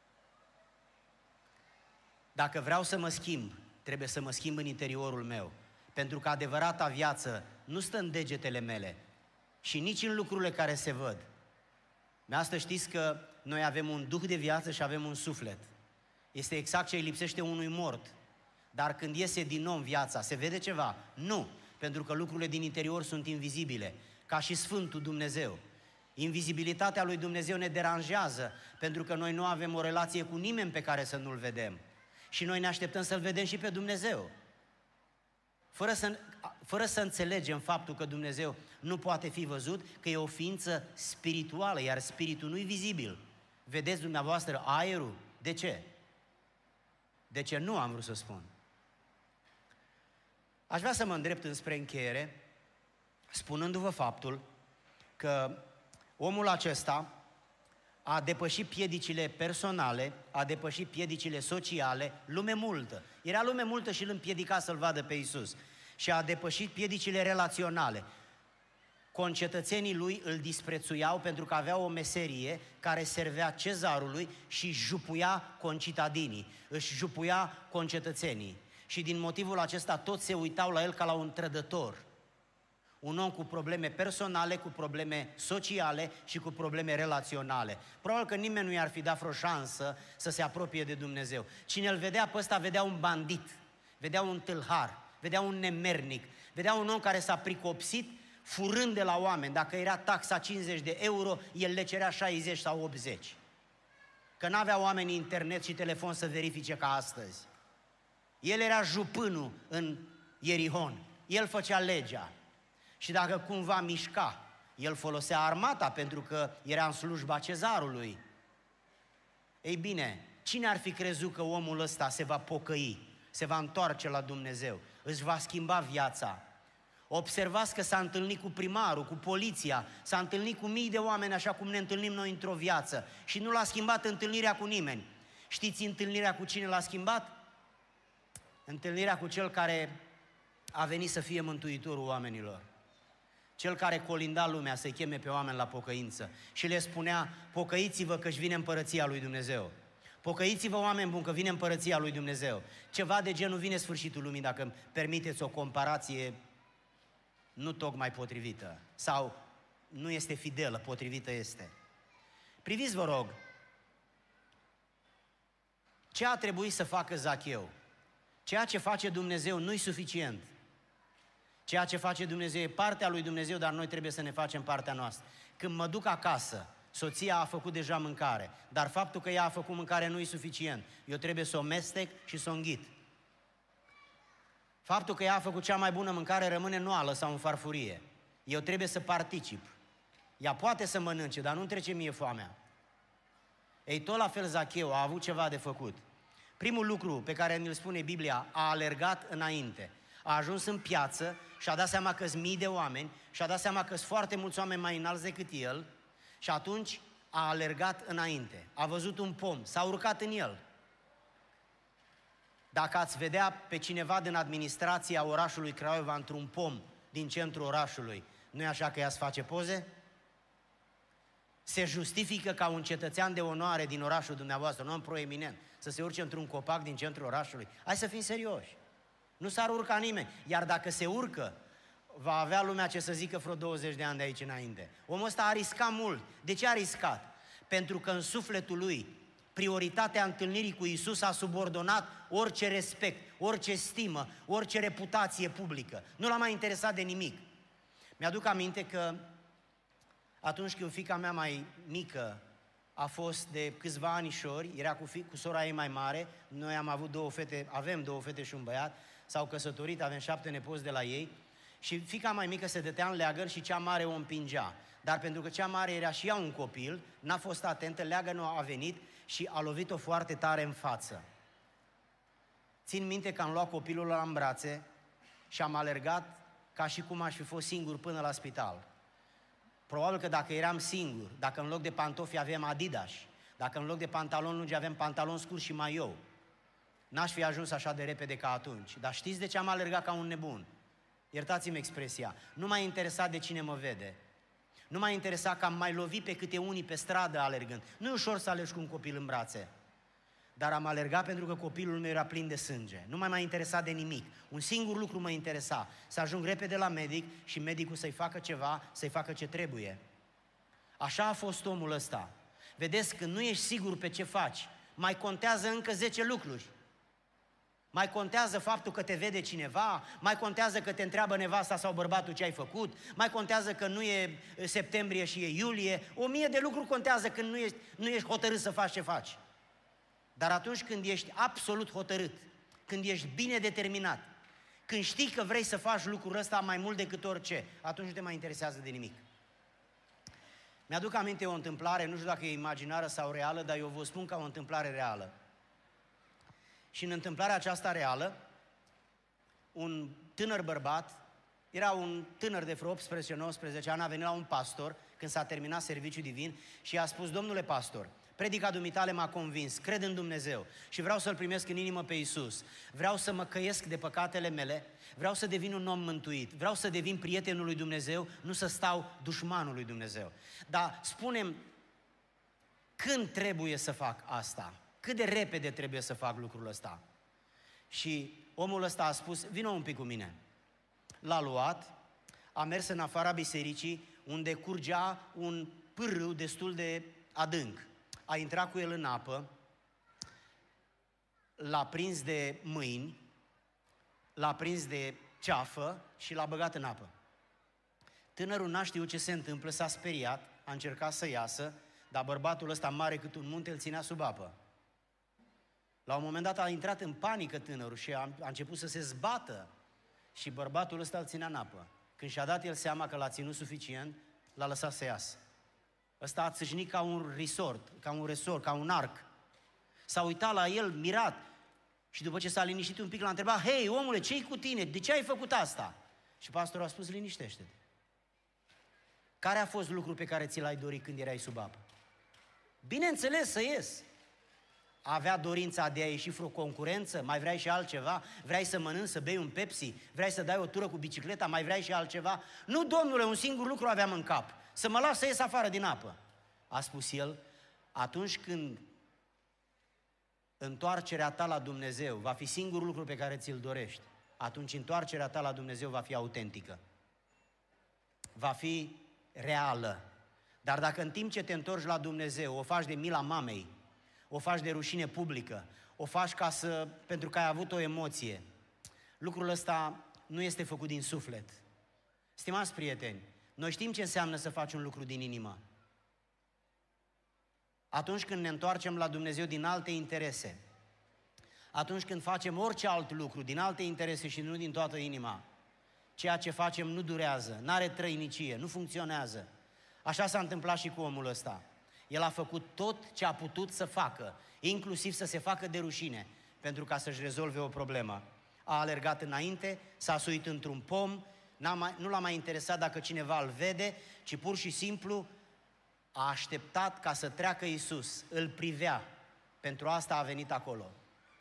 Dacă vreau să mă schimb, trebuie să mă schimb în interiorul meu. Pentru că adevărata viață nu stă în degetele mele și nici în lucrurile care se văd. Astăzi știți că noi avem un duh de viață și avem un suflet. Este exact ce îi lipsește unui mort. Dar când iese din om viața, se vede ceva? Nu, pentru că lucrurile din interior sunt invizibile, ca și Sfântul Dumnezeu. Invizibilitatea lui Dumnezeu ne deranjează, pentru că noi nu avem o relație cu nimeni pe care să nu-L vedem. Și noi ne așteptăm să-L vedem și pe Dumnezeu. Fără să, fără să înțelegem faptul că Dumnezeu nu poate fi văzut, că e o ființă spirituală, iar spiritul nu-i vizibil. Vedeți dumneavoastră aerul? De ce? De ce nu am vrut să spun? Aș vrea să mă îndrept înspre încheiere, spunându-vă faptul că omul acesta a depășit piedicile personale, a depășit piedicile sociale, lume multă. Era lume multă și îl împiedica să-L vadă pe Iisus. Și a depășit piedicile relaționale. Concetățenii lui îl disprețuiau pentru că avea o meserie care servea cezarului și jupuia concitadinii, își jupuia concetățenii. Și din motivul acesta toți se uitau la el ca la un trădător. Un om cu probleme personale, cu probleme sociale și cu probleme relaționale. Probabil că nimeni nu i-ar fi dat vreo șansă să se apropie de Dumnezeu. Cine îl vedea pe ăsta vedea un bandit, vedea un tâlhar, vedea un nemernic, vedea un om care s-a pricopsit furând de la oameni. Dacă era taxa cincizeci de euro, el le cerea șaizeci sau optzeci. Că n-avea oamenii internet și telefon să verifice ca astăzi. El era jupânul în Ierihon. El făcea legea. Și dacă cumva mișca, el folosea armata pentru că era în slujba cezarului. Ei bine, cine ar fi crezut că omul ăsta se va pocăi, se va întoarce la Dumnezeu, își va schimba viața? Observați că s-a întâlnit cu primarul, cu poliția, s-a întâlnit cu mii de oameni așa cum ne întâlnim noi într-o viață și nu l-a schimbat întâlnirea cu nimeni. Știți întâlnirea cu cine l-a schimbat? Întâlnirea cu cel care a venit să fie mântuitorul oamenilor. Cel care colinda lumea să-i cheme pe oameni la pocăință și le spunea: pocăiți-vă că-și vine împărăția lui Dumnezeu. Pocăiți-vă, oameni buni, că vine împărăția lui Dumnezeu. Ceva de genul vine sfârșitul lumii, dacă îmi permiteți o comparație nu tocmai potrivită sau nu este fidelă, potrivită este. Priviți, vă rog, ce a trebuit să facă Zacheu. Ceea ce face Dumnezeu nu-i suficient. Ceea ce face Dumnezeu e partea lui Dumnezeu, dar noi trebuie să ne facem partea noastră. Când mă duc acasă, soția a făcut deja mâncare, dar faptul că ea a făcut mâncare nu e suficient. Eu trebuie să o mestec și să o înghit. Faptul că ea a făcut cea mai bună mâncare rămâne în oală sau în farfurie. Eu trebuie să particip. Ea poate să mănânce, dar nu-mi trece mie foamea. Ei, tot la fel Zacheu a avut ceva de făcut. Primul lucru pe care ne-l spune Biblia, a alergat înainte. A ajuns în piață și a dat seama că sunt mii de oameni și a dat seama că sunt foarte mulți oameni mai înalți decât el și atunci a alergat înainte. A văzut un pom, s-a urcat în el. Dacă ați vedea pe cineva din administrația orașului Craiova într-un pom din centrul orașului, nu e așa că ea îți face poze? Se justifică ca un cetățean de onoare din orașul dumneavoastră, un om proeminent, să se urce într-un copac din centrul orașului? Hai să fim serioși. Nu s-ar urca nimeni. Iar dacă se urcă, va avea lumea ce să zică vreo douăzeci de ani de aici înainte. Omul ăsta a riscat mult. De ce a riscat? Pentru că în sufletul lui prioritatea întâlnirii cu Iisus a subordonat orice respect, orice stimă, orice reputație publică. Nu l-a mai interesat de nimic. Mi-aduc aminte că atunci când fiica mea mai mică a fost de câțiva anișori, era cu, fi, cu sora ei mai mare, noi am avut două fete, avem două fete și un băiat, s-au căsătorit, avem șapte nepoți de la ei și fiica mai mică se dătea în leagăn și cea mare o împingea. Dar pentru că cea mare era și ea un copil, n-a fost atentă, leagănul a venit și a lovit-o foarte tare în față. Țin minte că am luat copilul ăla în brațe și am alergat ca și cum aș fi fost singur până la spital. Probabil că dacă eram singur, dacă în loc de pantofi avem Adidas, dacă în loc de pantaloni lungi avem pantaloni scurți și maiou, n-aș fi ajuns așa de repede ca atunci. Dar știți de ce am alergat ca un nebun? Iertați-mi expresia. Nu m-a interesat de cine mă vede. Nu m-a interesat că am mai lovit pe câte unii pe stradă alergând. Nu e ușor să alergi cu un copil în brațe. Dar am alergat pentru că copilul meu era plin de sânge. Nu mai m-a interesat de nimic. Un singur lucru mă interesa. Să ajung repede la medic și medicul să-i facă ceva, să-i facă ce trebuie. Așa a fost omul ăsta. Vedeți, când nu ești sigur pe ce faci, mai contează încă zece lucruri. Mai contează faptul că te vede cineva, mai contează că te întreabă nevasta sau bărbatul ce ai făcut, mai contează că nu e septembrie și e iulie, o mie de lucruri contează când nu ești, nu ești hotărât să faci ce faci. Dar atunci când ești absolut hotărât, când ești bine determinat, când știi că vrei să faci lucrul ăsta mai mult decât orice, atunci nu te mai interesează de nimic. Mi-aduc aminte o întâmplare, nu știu dacă e imaginară sau reală, dar eu vă spun ca o întâmplare reală. Și în întâmplarea aceasta reală, un tânăr bărbat, era un tânăr de vreo optsprezece nouăsprezece ani, a venit la un pastor când s-a terminat serviciul divin și i-a spus: domnule pastor, predica dumitale m-a convins, cred în Dumnezeu și vreau să-L primesc în inimă pe Iisus. Vreau să mă căiesc de păcatele mele, vreau să devin un om mântuit, vreau să devin prietenul lui Dumnezeu, nu să stau dușmanul lui Dumnezeu. Dar spune-mi, când trebuie să fac asta? Cât de repede trebuie să fac lucrul ăsta? Și omul ăsta a spus: vină un pic cu mine. L-a luat, a mers în afara bisericii, unde curgea un pârâu destul de adânc. A intrat cu el în apă, l-a prins de mâini, l-a prins de ceafă și l-a băgat în apă. Tânărul n-a știut ce se întâmplă, s-a speriat, a încercat să iasă, dar bărbatul ăsta mare cât un munte îl ținea sub apă. La un moment dat a intrat în panică tânărul și a, a început să se zbată și bărbatul ăsta îl ținea în apă. Când și-a dat el seama că l-a ținut suficient, l-a lăsat să iasă. Ăsta a țâșnit ca un resort, ca un resort, ca un arc. S-a uitat la el mirat și după ce s-a liniștit un pic l-a întrebat: hei, omule, ce-i cu tine? De ce ai făcut asta? Și pastorul a spus: liniștește-te. Care a fost lucrul pe care ți l-ai dorit când erai sub apă? Bineînțeles, să ies. Avea dorința de a ieși vreo concurență? Mai vrei și altceva? Vrei să mănânci, să bei un Pepsi? Vrei să dai o tură cu bicicleta? Mai vrei și altceva? Nu, domnule, un singur lucru aveam în cap: să mă las să ies afară din apă. A spus el: atunci când întoarcerea ta la Dumnezeu va fi singurul lucru pe care ți-l dorești, atunci întoarcerea ta la Dumnezeu va fi autentică. Va fi reală. Dar dacă în timp ce te întorci la Dumnezeu o faci de mila mamei, o faci de rușine publică, o faci ca să, pentru că ai avut o emoție, lucrul ăsta nu este făcut din suflet. Stimați prieteni, noi știm ce înseamnă să faci un lucru din inimă. Atunci când ne întoarcem la Dumnezeu din alte interese, atunci când facem orice alt lucru din alte interese și nu din toată inima, ceea ce facem nu durează, n-are trăinicie, nu funcționează. Așa s-a întâmplat și cu omul ăsta. El a făcut tot ce a putut să facă, inclusiv să se facă de rușine, pentru ca să-și rezolve o problemă. A alergat înainte, s-a suit într-un pom, n-a mai, nu l-a mai interesat dacă cineva îl vede, ci pur și simplu a așteptat ca să treacă Iisus, îl privea. Pentru asta a venit acolo.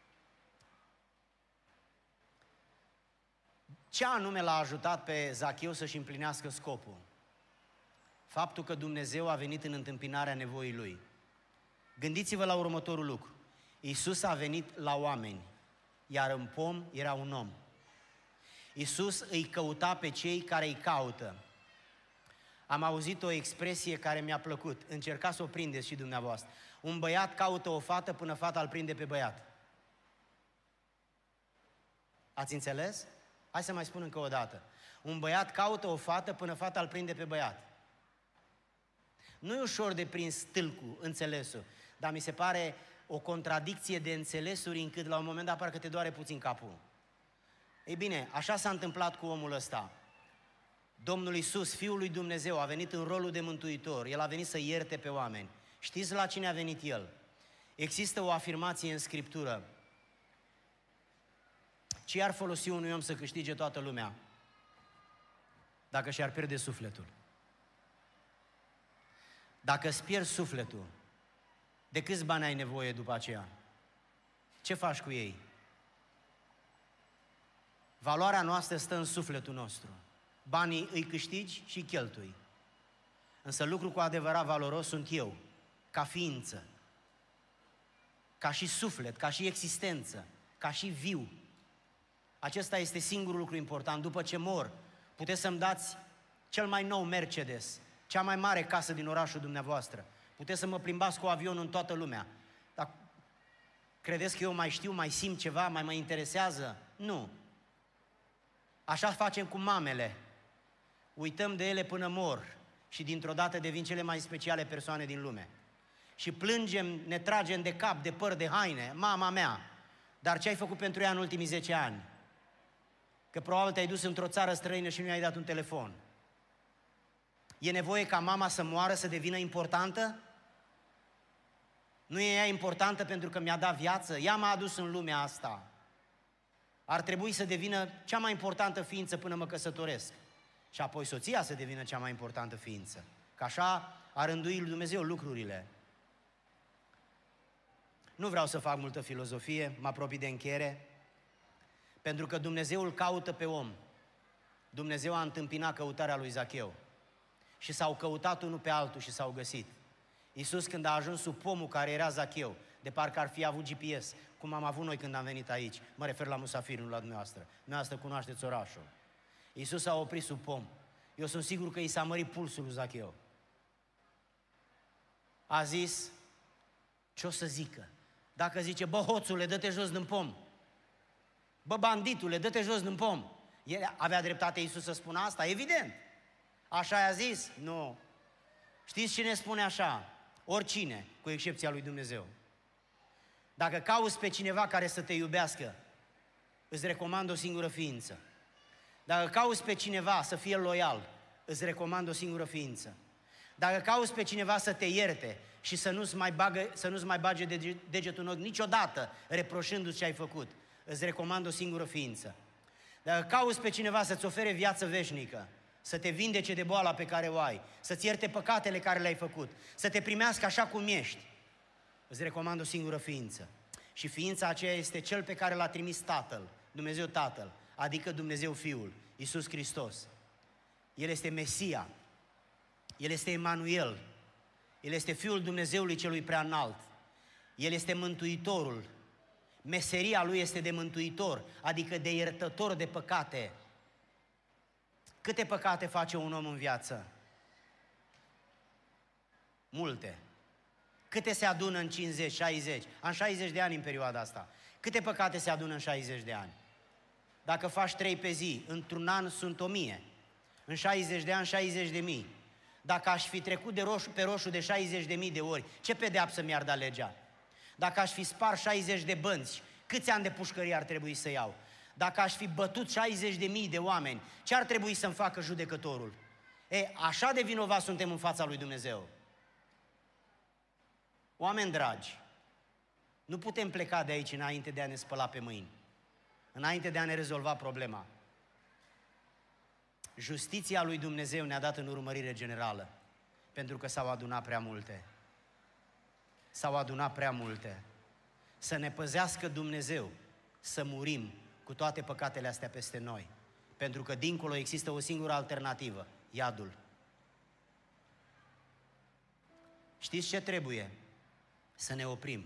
Ce anume l-a ajutat pe Zacheu să-și împlinească scopul? Faptul că Dumnezeu a venit în întâmpinarea nevoii lui. Gândiți-vă la următorul lucru. Iisus a venit la oameni, iar în pom era un om. Iisus îi căuta pe cei care îi caută. Am auzit o expresie care mi-a plăcut. Încercați să o prindeți și dumneavoastră. Un băiat caută o fată până fata îl prinde pe băiat. Ați înțeles? Hai să mai spun încă o dată. Un băiat caută o fată până fata îl prinde pe băiat. Nu e ușor de prins stâlcul, înțelesul, dar mi se pare o contradicție de înțelesuri încât la un moment dat parcă te doare puțin capul. Ei bine, așa s-a întâmplat cu omul ăsta. Domnul Iisus, Fiul lui Dumnezeu, a venit în rolul de mântuitor. El a venit să ierte pe oameni. Știți la cine a venit El? Există o afirmație în Scriptură. Ce ar folosi unui om să câștige toată lumea dacă și-ar pierde sufletul? Dacă îți pierzi sufletul, de câți bani ai nevoie după aceea? Ce faci cu ei? Valoarea noastră stă în sufletul nostru. Banii îi câștigi și cheltui. Însă lucru cu adevărat valoros sunt eu, ca ființă, ca și suflet, ca și existență, ca și viu. Acesta este singurul lucru important. După ce mor, puteți să-mi dați cel mai nou Mercedes, cea mai mare casă din orașul dumneavoastră. Puteți să mă plimbați cu avionul în toată lumea. Dar credeți că eu mai știu, mai simt ceva, mai mă interesează? Nu. Așa facem cu mamele. Uităm de ele până mor și dintr-o dată devin cele mai speciale persoane din lume. Și plângem, ne tragem de cap, de păr, de haine. Mama mea. Dar ce ai făcut pentru ea în ultimii zece ani? Că probabil te-ai dus într-o țară străină și nu i-ai dat un telefon. E nevoie ca mama să moară, să devină importantă? Nu e ea importantă pentru că mi-a dat viață? Ea m-a adus în lumea asta. Ar trebui să devină cea mai importantă ființă până mă căsătoresc. Și apoi soția să devină cea mai importantă ființă. Că așa a rânduit Dumnezeu lucrurile. Nu vreau să fac multă filozofie, mă apropii de încheiere, pentru că Dumnezeu îl caută pe om. Dumnezeu a întâmpinat căutarea lui Zacheu. Și s-au căutat unul pe altul și s-au găsit. Iisus, când a ajuns sub pomul care era Zacheu, de parcă ar fi avut G P S, cum am avut noi când am venit aici, mă refer la musafiri, nu la dumneavoastră. Dumneavoastră cunoașteți orașul. Iisus a oprit sub pom. Eu sunt sigur că i s-a mărit pulsul lui Zacheu. A zis, ce o să zică? Dacă zice, bă, hoțule, dă-te jos din pom. Bă, banditule, dă-te jos din pom. El avea dreptate Iisus să spună asta? Evident. Așa i-a zis? Nu. Știți cine spune așa? Oricine, cu excepția lui Dumnezeu. Dacă cauți pe cineva care să te iubească, îți recomand o singură ființă. Dacă cauți pe cineva să fie loial, îți recomand o singură ființă. Dacă cauți pe cineva să te ierte și să nu-ți mai, bagă, să nu-ți mai bage degetul în ochi niciodată, reproșându-ți ce ai făcut, îți recomand o singură ființă. Dacă cauți pe cineva să-ți ofere viață veșnică, să te vindece de boala pe care o ai, să-ți ierte păcatele care le-ai făcut, să te primească așa cum ești, îți recomand o singură ființă. Și ființa aceea este Cel pe care l-a trimis Tatăl, Dumnezeu Tatăl, adică Dumnezeu Fiul, Iisus Hristos. El este Mesia, El este Emanuel, El este Fiul Dumnezeului Celui Preaînalt, El este Mântuitorul, meseria Lui este de mântuitor, adică de iertător de păcate. Câte păcate face un om în viață? Multe. Câte se adună în cincizeci, șaizeci? Am șaizeci de ani în perioada asta. Câte păcate se adună în șaizeci de ani? Dacă faci trei pe zi, într-un an sunt o mie. În șaizeci de ani, șaizeci de mii. Dacă aș fi trecut de roșu pe roșu de șaizeci de mii de ori, ce pedeapsă mi-ar da legea? Dacă aș fi spart șaizeci de bănți, câți ani de pușcărie ar trebui să iau? Dacă aș fi bătut șaizeci de mii de oameni, ce ar trebui să-mi facă judecătorul? E, așa de vinovați suntem în fața lui Dumnezeu. Oameni dragi, nu putem pleca de aici înainte de a ne spăla pe mâini, înainte de a ne rezolva problema. Justiția lui Dumnezeu ne-a dat în urmărire generală, pentru că s-au adunat prea multe. S-au adunat prea multe. Să ne păzească Dumnezeu, să murim cu toate păcatele astea peste noi, pentru că dincolo există o singură alternativă, iadul. Știți ce trebuie? Să ne oprim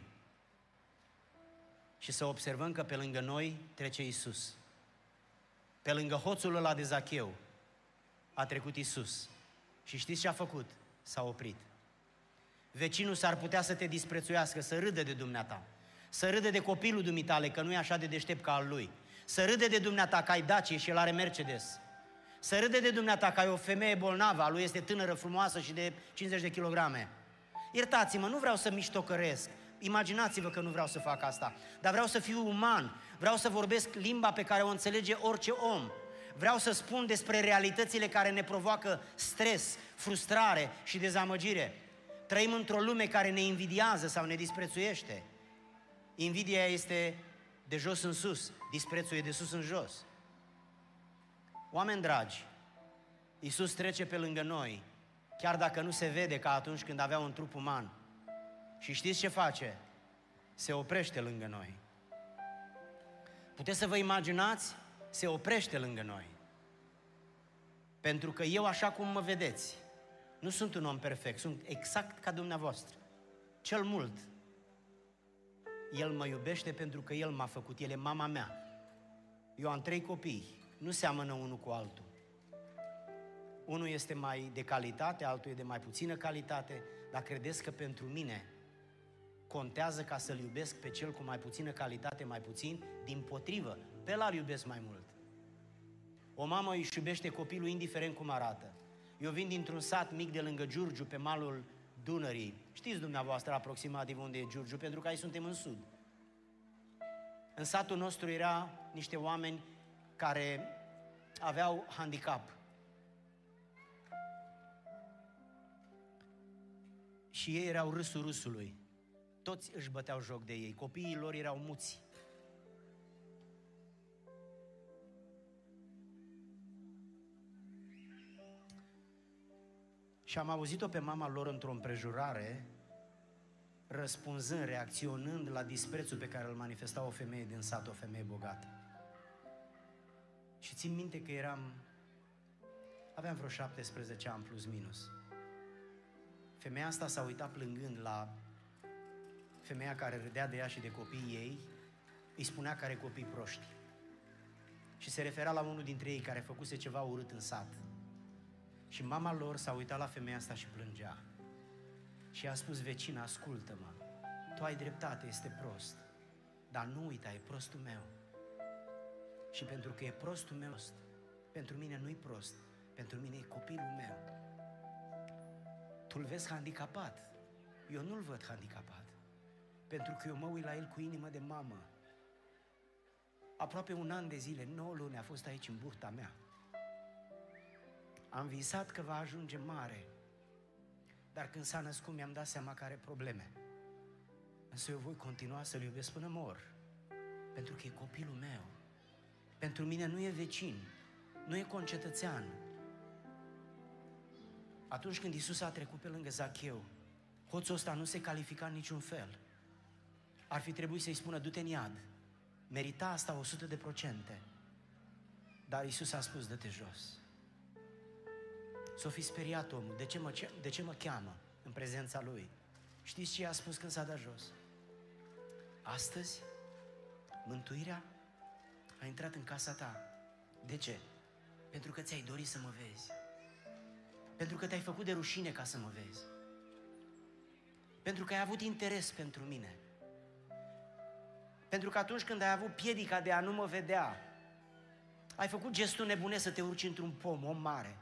și să observăm că pe lângă noi trece Iisus. Pe lângă hoțul ăla de Zacheu a trecut Iisus. Și știți ce a făcut? S-a oprit. Vecinul s-ar putea să te disprețuiască, să râdă de dumneata, să râdă de copilul dumitale, că nu e așa de deștept ca al lui, să râde de dumneata că ai Dacie și el are Mercedes, să râde de dumneata că ai o femeie bolnavă, a lui este tânără, frumoasă și de cincizeci de kilograme. Iertați-mă, nu vreau să miștocăresc, imaginați-vă că nu vreau să fac asta, dar vreau să fiu uman, vreau să vorbesc limba pe care o înțelege orice om. Vreau să spun despre realitățile care ne provoacă stres, frustrare și dezamăgire. Trăim într-o lume care ne invidiază sau ne disprețuiește. Invidia este de jos în sus, disprețul e de sus în jos. Oameni dragi, Iisus trece pe lângă noi, chiar dacă nu se vede ca atunci când avea un trup uman. Și știți ce face? Se oprește lângă noi. Puteți să vă imaginați? Se oprește lângă noi. Pentru că eu, așa cum mă vedeți, nu sunt un om perfect, sunt exact ca dumneavoastră. Cel mult, El mă iubește pentru că El m-a făcut, El e mama mea. Eu am trei copii, nu seamănă unul cu altul. Unul este mai de calitate, altul e de mai puțină calitate, dar credeți că pentru mine contează ca să-L iubesc pe cel cu mai puțină calitate, mai puțin? Dimpotrivă, pe ăla îl iubesc mai mult. O mamă își iubește copilul indiferent cum arată. Eu vin dintr-un sat mic de lângă Giurgiu, pe malul Dunării. Știți dumneavoastră aproximativ unde e Giurgiu, pentru că aici suntem în sud. În satul nostru era niște oameni care aveau handicap. Și ei erau râsul râsului. Toți își băteau joc de ei. Copiii lor erau muți. Și am auzit-o pe mama lor într-o împrejurare, răspunzând, reacționând la disprețul pe care îl manifesta o femeie din sat, o femeie bogată. Și țin minte că eram, aveam vreo șaptesprezece ani plus minus. Femeia asta s-a uitat plângând la femeia care râdea de ea și de copiii ei, îi spunea că are copii proști. Și se referea la unul dintre ei care făcuse ceva urât în sat. Și mama lor s-a uitat la femeia asta și plângea. Și a spus: vecina, ascultă-mă, tu ai dreptate, este prost, dar nu uita, e prostul meu. Și pentru că e prostul meu, pentru mine nu-i prost, pentru mine e copilul meu. Tu-l vezi handicapat, eu nu-l văd handicapat, pentru că eu mă uit la el cu inimă de mamă. Aproape un an de zile, nouă luni a fost aici în burta mea. Am visat că va ajunge mare, dar când s-a născut mi-am dat seama că are probleme. Însă eu voi continua să-l iubesc până mor, pentru că e copilul meu. Pentru mine nu e vecin, nu e concetățean. Atunci când Iisus a trecut pe lângă Zacheu, hoțul ăsta nu se califica în niciun fel. Ar fi trebuit să-i spună: du-te în iad. Merita asta o sută de procente. Dar Iisus a spus: dă-te jos. S-o fi speriat omul. De ce mă, de ce mă cheamă în prezența lui? Știți ce i-a spus când s-a dat jos? Astăzi, mântuirea a intrat în casa ta. De ce? Pentru că ți-ai dorit să mă vezi. Pentru că te-ai făcut de rușine ca să mă vezi. Pentru că ai avut interes pentru mine. Pentru că atunci când ai avut piedica de a nu mă vedea, ai făcut gestul nebune să te urci într-un pom, om mare.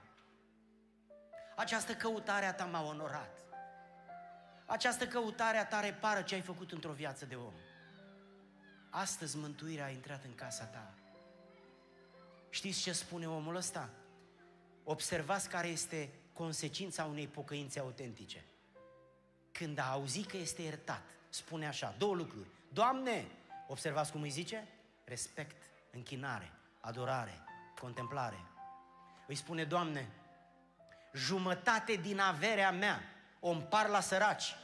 Această căutare a ta m-a onorat. Această căutare a ta repară ce ai făcut într-o viață de om. Astăzi mântuirea a intrat în casa ta. Știți ce spune omul ăsta? Observați care este consecința unei pocăințe autentice. Când a auzit că este iertat, spune așa, două lucruri. Doamne, observați cum îi zice? Respect, închinare, adorare, contemplare. Îi spune: Doamne, jumătate din averea mea o împar la săraci.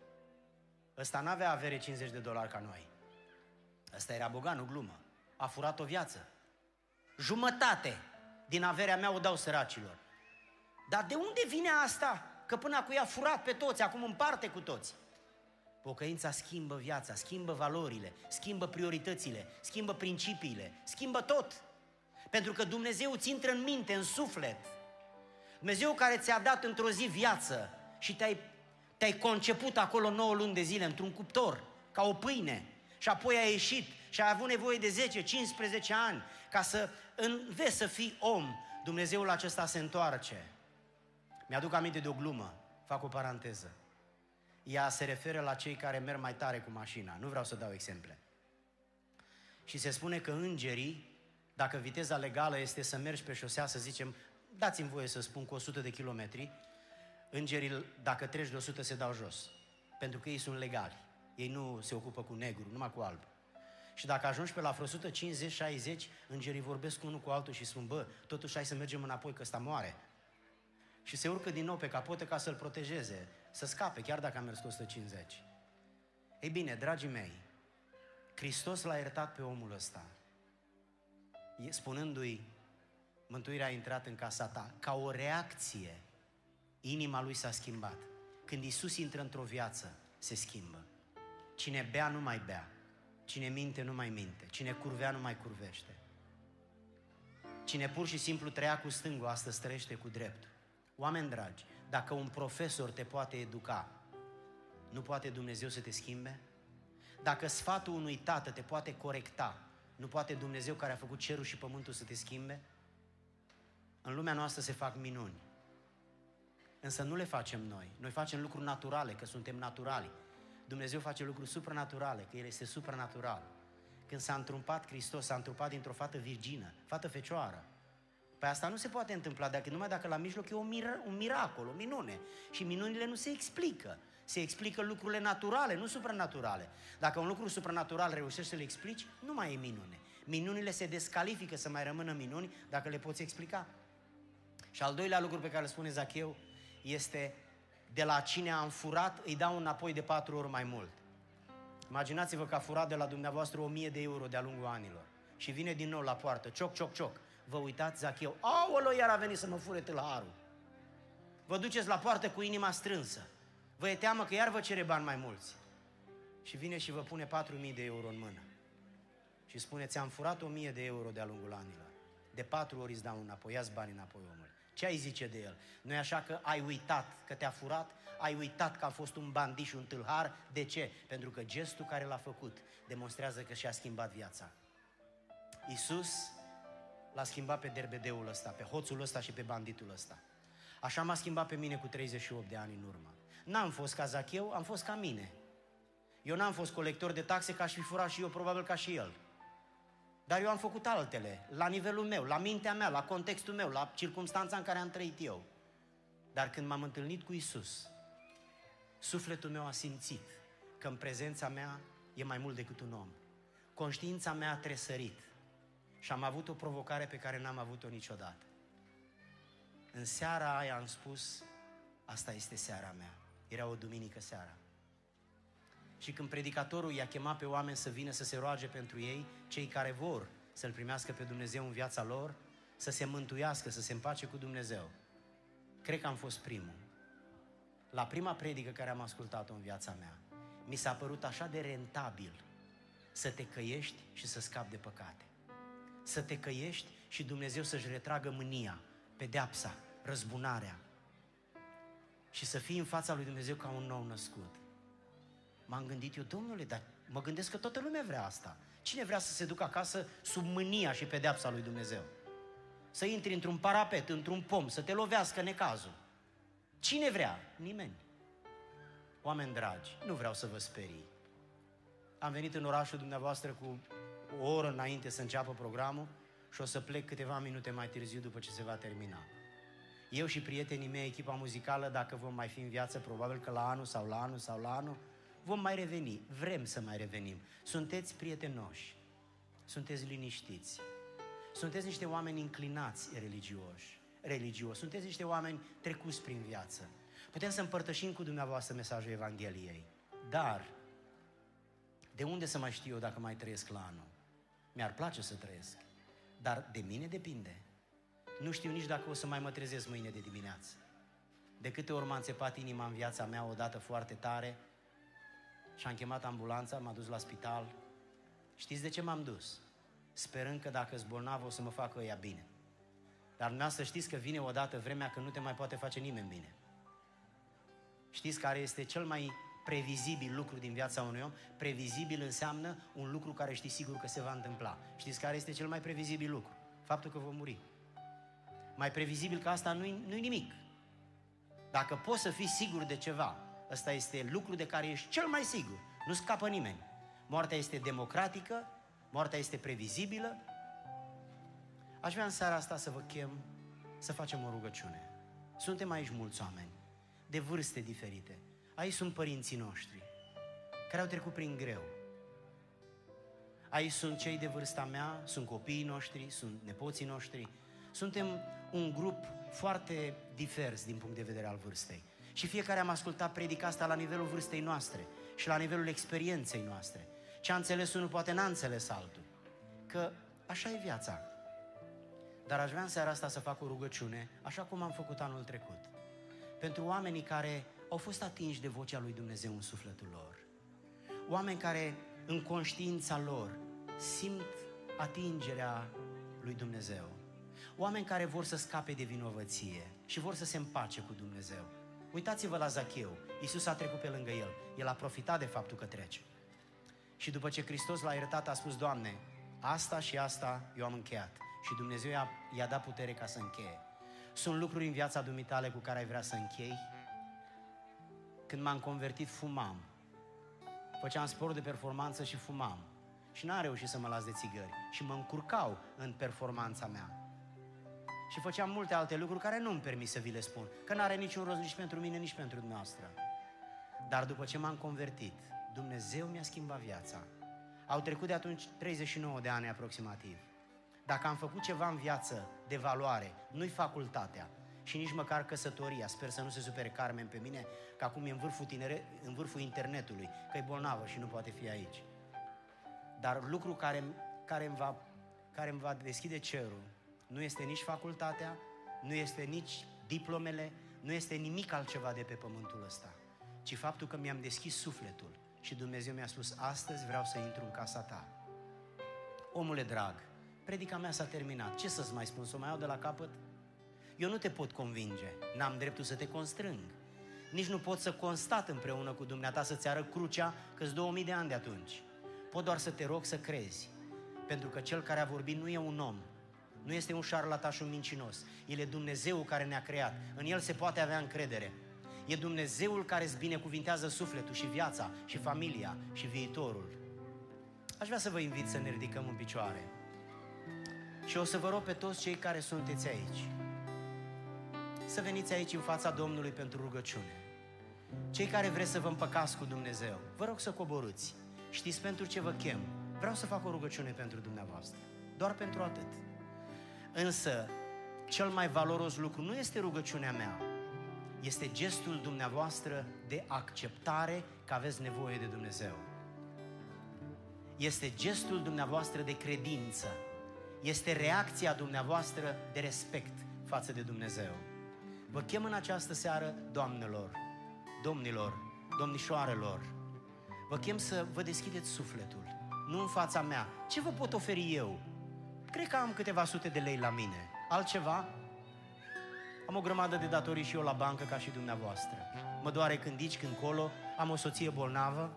Ăsta n-avea avere cincizeci de dolari ca noi. Ăsta era bogat, nu glumă. A furat o viață. Jumătate din averea mea o dau săracilor. Dar de unde vine asta? Că până acum i-a furat pe toți, acum împarte cu toți. Pocăința schimbă viața, schimbă valorile, schimbă prioritățile, schimbă principiile, schimbă tot. Pentru că Dumnezeu ți intră în minte, în suflet. Dumnezeu care ți-a dat într-o zi viață și te-ai, te-ai conceput acolo nouă luni de zile într-un cuptor, ca o pâine, și apoi ai ieșit și ai avut nevoie de zece cincisprezece ani ca să înveți să fii om. Dumnezeul acesta se întoarce. Mi-aduc aminte de o glumă, fac o paranteză. Ea se referă la cei care merg mai tare cu mașina, nu vreau să dau exemple. Și se spune că îngerii, dacă viteza legală este să mergi pe șosea, să zicem, dați-mi voie să spun, cu o sută de kilometri, îngerii, dacă treci de o sută, se dau jos. Pentru că ei sunt legali. Ei nu se ocupă cu negru, numai cu alb. Și dacă ajungi pe la vreo o sută cincizeci șaizeci, îngerii vorbesc unul cu altul și spun: bă, totuși hai să mergem înapoi că ăsta moare. Și se urcă din nou pe capotă ca să-l protejeze, să scape, chiar dacă a mers cu o sută cincizeci. Ei bine, dragii mei, Hristos l-a iertat pe omul ăsta, spunându-i: mântuirea a intrat în casa ta. Ca o reacție, inima lui s-a schimbat. Când Iisus intră într-o viață, se schimbă. Cine bea nu mai bea, cine minte nu mai minte, cine curvea nu mai curvește. Cine pur și simplu trăia cu stângul, astăzi trăiește cu dreptul. Oameni dragi, dacă un profesor te poate educa, nu poate Dumnezeu să te schimbe? Dacă sfatul unui tată te poate corecta, nu poate Dumnezeu care a făcut cerul și pământul să te schimbe? În lumea noastră se fac minuni, însă nu le facem noi. Noi facem lucruri naturale, că suntem naturali. Dumnezeu face lucruri supranaturale, că El este supranatural. Când s-a întrumpat Hristos, s-a întrupat dintr-o fată virgină, fată fecioară. Păi asta nu se poate întâmpla dacă, numai dacă la mijloc e un, mir- un miracol, o minune. Și minunile nu se explică. Se explică lucrurile naturale, nu supranaturale. Dacă un lucru supranatural reușești să le explici, nu mai e minune. Minunile se descalifică să mai rămână minuni dacă le poți explica. Și al doilea lucru pe care îl spune Zacheu este: de la cine am furat, îi dau înapoi de patru ori mai mult. Imaginați-vă că a furat de la dumneavoastră o mie de euro de-a lungul anilor și vine din nou la poartă, cioc, cioc, cioc. Vă uitați, Zacheu, aoleu, iar a venit să mă fure tâlharul. Vă duceți la poartă cu inima strânsă. Vă e teamă că iar vă cere bani mai mulți. Și vine și vă pune patru mii de euro în mână. Și spune: ți-am furat o mie de euro de-a lungul anilor. De patru ori îți dau înapoi, ia-ți bani înapoi, omul. Ce ai zice de el? Nu e așa că ai uitat că te-a furat? Ai uitat că a fost un bandit și un tâlhar? De ce? Pentru că gestul care l-a făcut demonstrează că și-a schimbat viața. Iisus l-a schimbat pe derbedeul ăsta, pe hoțul ăsta și pe banditul ăsta. Așa m-a schimbat pe mine cu treizeci și opt de ani în urmă. N-am fost ca Zacheu, am fost ca mine. Eu n-am fost colector de taxe, că aș fi furat și eu, probabil ca și el. Dar eu am făcut altele, la nivelul meu, la mintea mea, la contextul meu, la circumstanța în care am trăit eu. Dar când m-am întâlnit cu Iisus, sufletul meu a simțit că în prezența mea e mai mult decât un om. Conștiința mea a tresărit și am avut o provocare pe care n-am avut-o niciodată. În seara aia am spus: asta este seara mea. Era o duminică seara. Și când predicatorul i-a chemat pe oameni să vină să se roage pentru ei, cei care vor să-L primească pe Dumnezeu în viața lor, să se mântuiască, să se împace cu Dumnezeu, cred că am fost primul. La prima predică care am ascultat-o în viața mea, mi s-a părut așa de rentabil să te căiești și să scapi de păcate. Să te căiești și Dumnezeu să-și retragă mânia, pedeapsa, răzbunarea și să fii în fața lui Dumnezeu ca un nou născut. M-am gândit eu: Domnule, dar mă gândesc că toată lumea vrea asta. Cine vrea să se ducă acasă sub mânia și pedeapsa lui Dumnezeu? Să intri într-un parapet, într-un pom, să te lovească necazul. Cine vrea? Nimeni. Oameni dragi, nu vreau să vă sperii. Am venit în orașul dumneavoastră cu o oră înainte să înceapă programul și o să plec câteva minute mai târziu după ce se va termina. Eu și prietenii mei, echipa muzicală, dacă vom mai fi în viață, probabil că la anul sau la anul sau la anul, vom mai reveni, vrem să mai revenim. Sunteți prietenoși, sunteți liniștiți, sunteți niște oameni inclinați religioși, religioși, sunteți niște oameni trecuți prin viață. Putem să împărtășim cu dumneavoastră mesajul Evangheliei, dar de unde să mai știu eu dacă mai trăiesc la anul? Mi-ar place să trăiesc, dar de mine depinde. Nu știu nici dacă o să mai mă trezesc mâine de dimineață. De câte ori m-a înțepat inima în viața mea odată foarte tare și am chemat ambulanța, m-a dus la spital. Știți de ce m-am dus? Sperând că dacă-s bolnav o să mă facă ăia bine. Dar dumneavoastră știți că vine odată vremea când nu te mai poate face nimeni bine. Știți care este cel mai previzibil lucru din viața unui om? Previzibil înseamnă un lucru care știi sigur că se va întâmpla. Știți care este cel mai previzibil lucru? Faptul că vom muri. Mai previzibil că asta nu-i, nu-i nimic. Dacă poți să fii sigur de ceva, ăsta este lucru de care ești cel mai sigur. Nu scapă nimeni. Moartea este democratică, moartea este previzibilă. Aș vrea în seara asta să vă chem să facem o rugăciune. Suntem aici mulți oameni, de vârste diferite. Aici sunt părinții noștri, care au trecut prin greu. Aici sunt cei de vârsta mea, sunt copiii noștri, sunt nepoții noștri. Suntem un grup foarte divers din punct de vedere al vârstei. Și fiecare am ascultat predica asta la nivelul vârstei noastre și la nivelul experienței noastre. Ce a înțeles unul poate n-a înțeles altul. Că așa e viața. Dar aș vrea în seara asta să fac o rugăciune, așa cum am făcut anul trecut. Pentru oamenii care au fost atinși de vocea lui Dumnezeu în sufletul lor. Oameni care în conștiința lor simt atingerea lui Dumnezeu. Oameni care vor să scape de vinovăție și vor să se împace cu Dumnezeu. Uitați-vă la Zacheu. Iisus a trecut pe lângă el. El a profitat de faptul că trece. Și după ce Hristos l-a iertat, a spus: Doamne, asta și asta eu am încheiat. Și Dumnezeu i-a, i-a dat putere ca să încheie. Sunt lucruri în viața dumitale cu care ai vrea să închei? Când m-am convertit, fumam. Făceam sport de performanță și fumam. și n-am reușit să mă las de țigări și mă încurcau în performanța mea. Și făceam multe alte lucruri care nu-mi permit să vi le spun, că n-are niciun rost nici pentru mine, nici pentru dumneavoastră. Dar după ce m-am convertit, Dumnezeu mi-a schimbat viața. Au trecut de atunci treizeci și nouă de ani aproximativ. Dacă am făcut ceva în viață de valoare, nu-i facultatea și nici măcar căsătoria, sper să nu se supere Carmen pe mine, că acum e în vârful, tinere, în vârful internetului, că e bolnavă și nu poate fi aici. Dar lucru care, care, îmi va, care îmi va deschide cerul nu este nici facultatea, nu este nici diplomele, nu este nimic altceva de pe pământul ăsta, ci faptul că mi-am deschis sufletul și Dumnezeu mi-a spus: astăzi vreau să intru în casa ta. Omule drag, predica mea s-a terminat. Ce să-ți mai spun? Să o mai iau de la capăt? Eu nu te pot convinge, n-am dreptul să te constrâng. Nici nu pot să constat împreună cu dumneata să-ți arăt crucea, că-s două mii de ani de atunci. Pot doar să te rog să crezi, pentru că cel care a vorbit nu e un om, nu este un șarlatan și un mincinos. El e Dumnezeul care ne-a creat, în El se poate avea încredere. E Dumnezeul care îți binecuvintează sufletul și viața și familia și viitorul. Aș vrea să vă invit să ne ridicăm în picioare și o să vă rog pe toți cei care sunteți aici să veniți aici în fața Domnului pentru rugăciune. Cei care vreți să vă împăcați cu Dumnezeu, vă rog să coborâți. Știți pentru ce vă chem? Vreau să fac o rugăciune pentru dumneavoastră, doar pentru atât. Însă, cel mai valoros lucru nu este rugăciunea mea, este gestul dumneavoastră de acceptare că aveți nevoie de Dumnezeu. Este gestul dumneavoastră de credință. Este reacția dumneavoastră de respect față de Dumnezeu. Vă chem în această seară, doamnelor, domnilor, domnișoarelor, vă chem să vă deschideți sufletul, nu în fața mea. Ce vă pot oferi eu? Cred că am câteva sute de lei la mine. Altceva? Am o grămadă de datorii și eu la bancă ca și dumneavoastră. Mă doare când aici, când colo, am o soție bolnavă.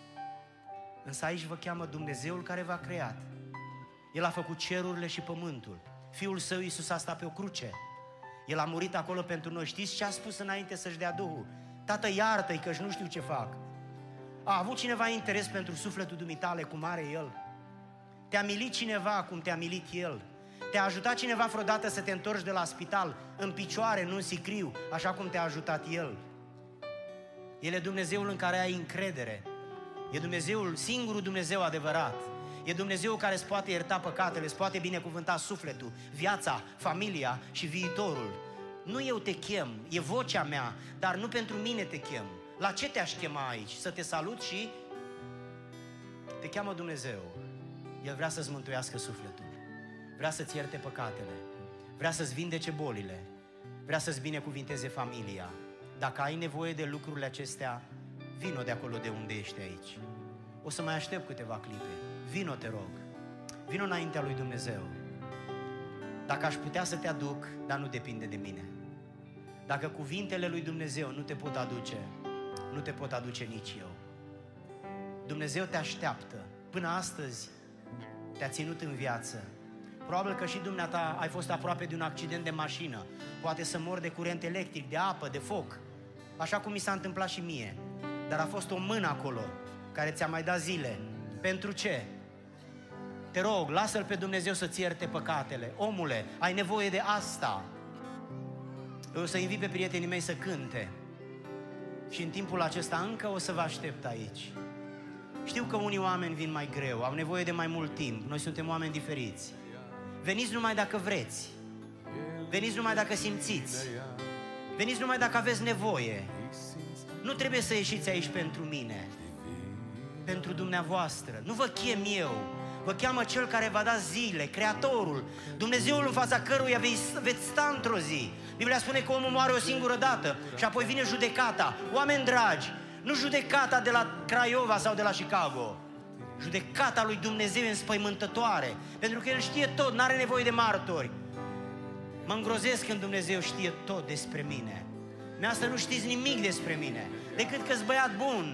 Însă aici vă cheamă Dumnezeul care v-a creat. El a făcut cerurile și pământul. Fiul Său Iisus a stat pe o cruce. El a murit acolo pentru noi. Știți ce a spus înainte să-și dea Duhul? Tată, iartă-i că nu știu ce fac. A avut cineva interes pentru sufletul dumitale cum are El? Te-a milit cineva cum te-a milit El? Te-a ajutat cineva vreodată să te întorci de la spital în picioare, nu în sicriu, așa cum te-a ajutat El? El e Dumnezeul în care ai încredere. E Dumnezeul, singurul Dumnezeu adevărat. E Dumnezeul care îți poate ierta păcatele, îți poate binecuvânta sufletul, viața, familia și viitorul. Nu eu te chem, e vocea mea, dar nu pentru mine te chem. La ce te-aș chema aici? Să te salut și te cheamă Dumnezeu. El vrea să-ți mântuiască sufletul, vrea să-ți ierte păcatele, vrea să-ți vindece bolile, vrea să-ți binecuvinteze familia. Dacă ai nevoie de lucrurile acestea, vino de acolo de unde ești aici. O să mai aștept câteva clipe. Vino, te rog. Vino înaintea lui Dumnezeu. Dacă aș putea să te aduc, dar nu depinde de mine. Dacă cuvintele lui Dumnezeu nu te pot aduce, nu te pot aduce nici eu. Dumnezeu te așteaptă. Până astăzi te-a ținut în viață. Probabil că și dumneata ai fost aproape de un accident de mașină. Poate să mori de curent electric, de apă, de foc. Așa cum mi s-a întâmplat și mie. Dar a fost o mână acolo care ți-a mai dat zile. Pentru ce? Te rog, lasă-L pe Dumnezeu să-ți ierte păcatele. Omule, ai nevoie de asta. Eu o să invit pe prietenii mei să cânte. Și în timpul acesta încă o să vă aștept aici. Știu că unii oameni vin mai greu, au nevoie de mai mult timp. Noi suntem oameni diferiți. Veniți numai dacă vreți. Veniți numai dacă simțiți. Veniți numai dacă aveți nevoie. Nu trebuie să ieșiți aici pentru mine, pentru dumneavoastră. Nu vă chem eu, vă cheamă Cel care va da zile, Creatorul, Dumnezeul în fața căruia veți sta într-o zi. Biblia spune că omul moare o singură dată și apoi vine judecata. Oameni dragi, nu judecata de la Craiova sau de la Chicago. Judecata lui Dumnezeu e înspăimântătoare, pentru că El știe tot, n-are nevoie de martori. Mă îngrozesc când Dumnezeu știe tot despre mine. Dumneavoastră nu știți nimic despre mine, decât că-s băiat bun.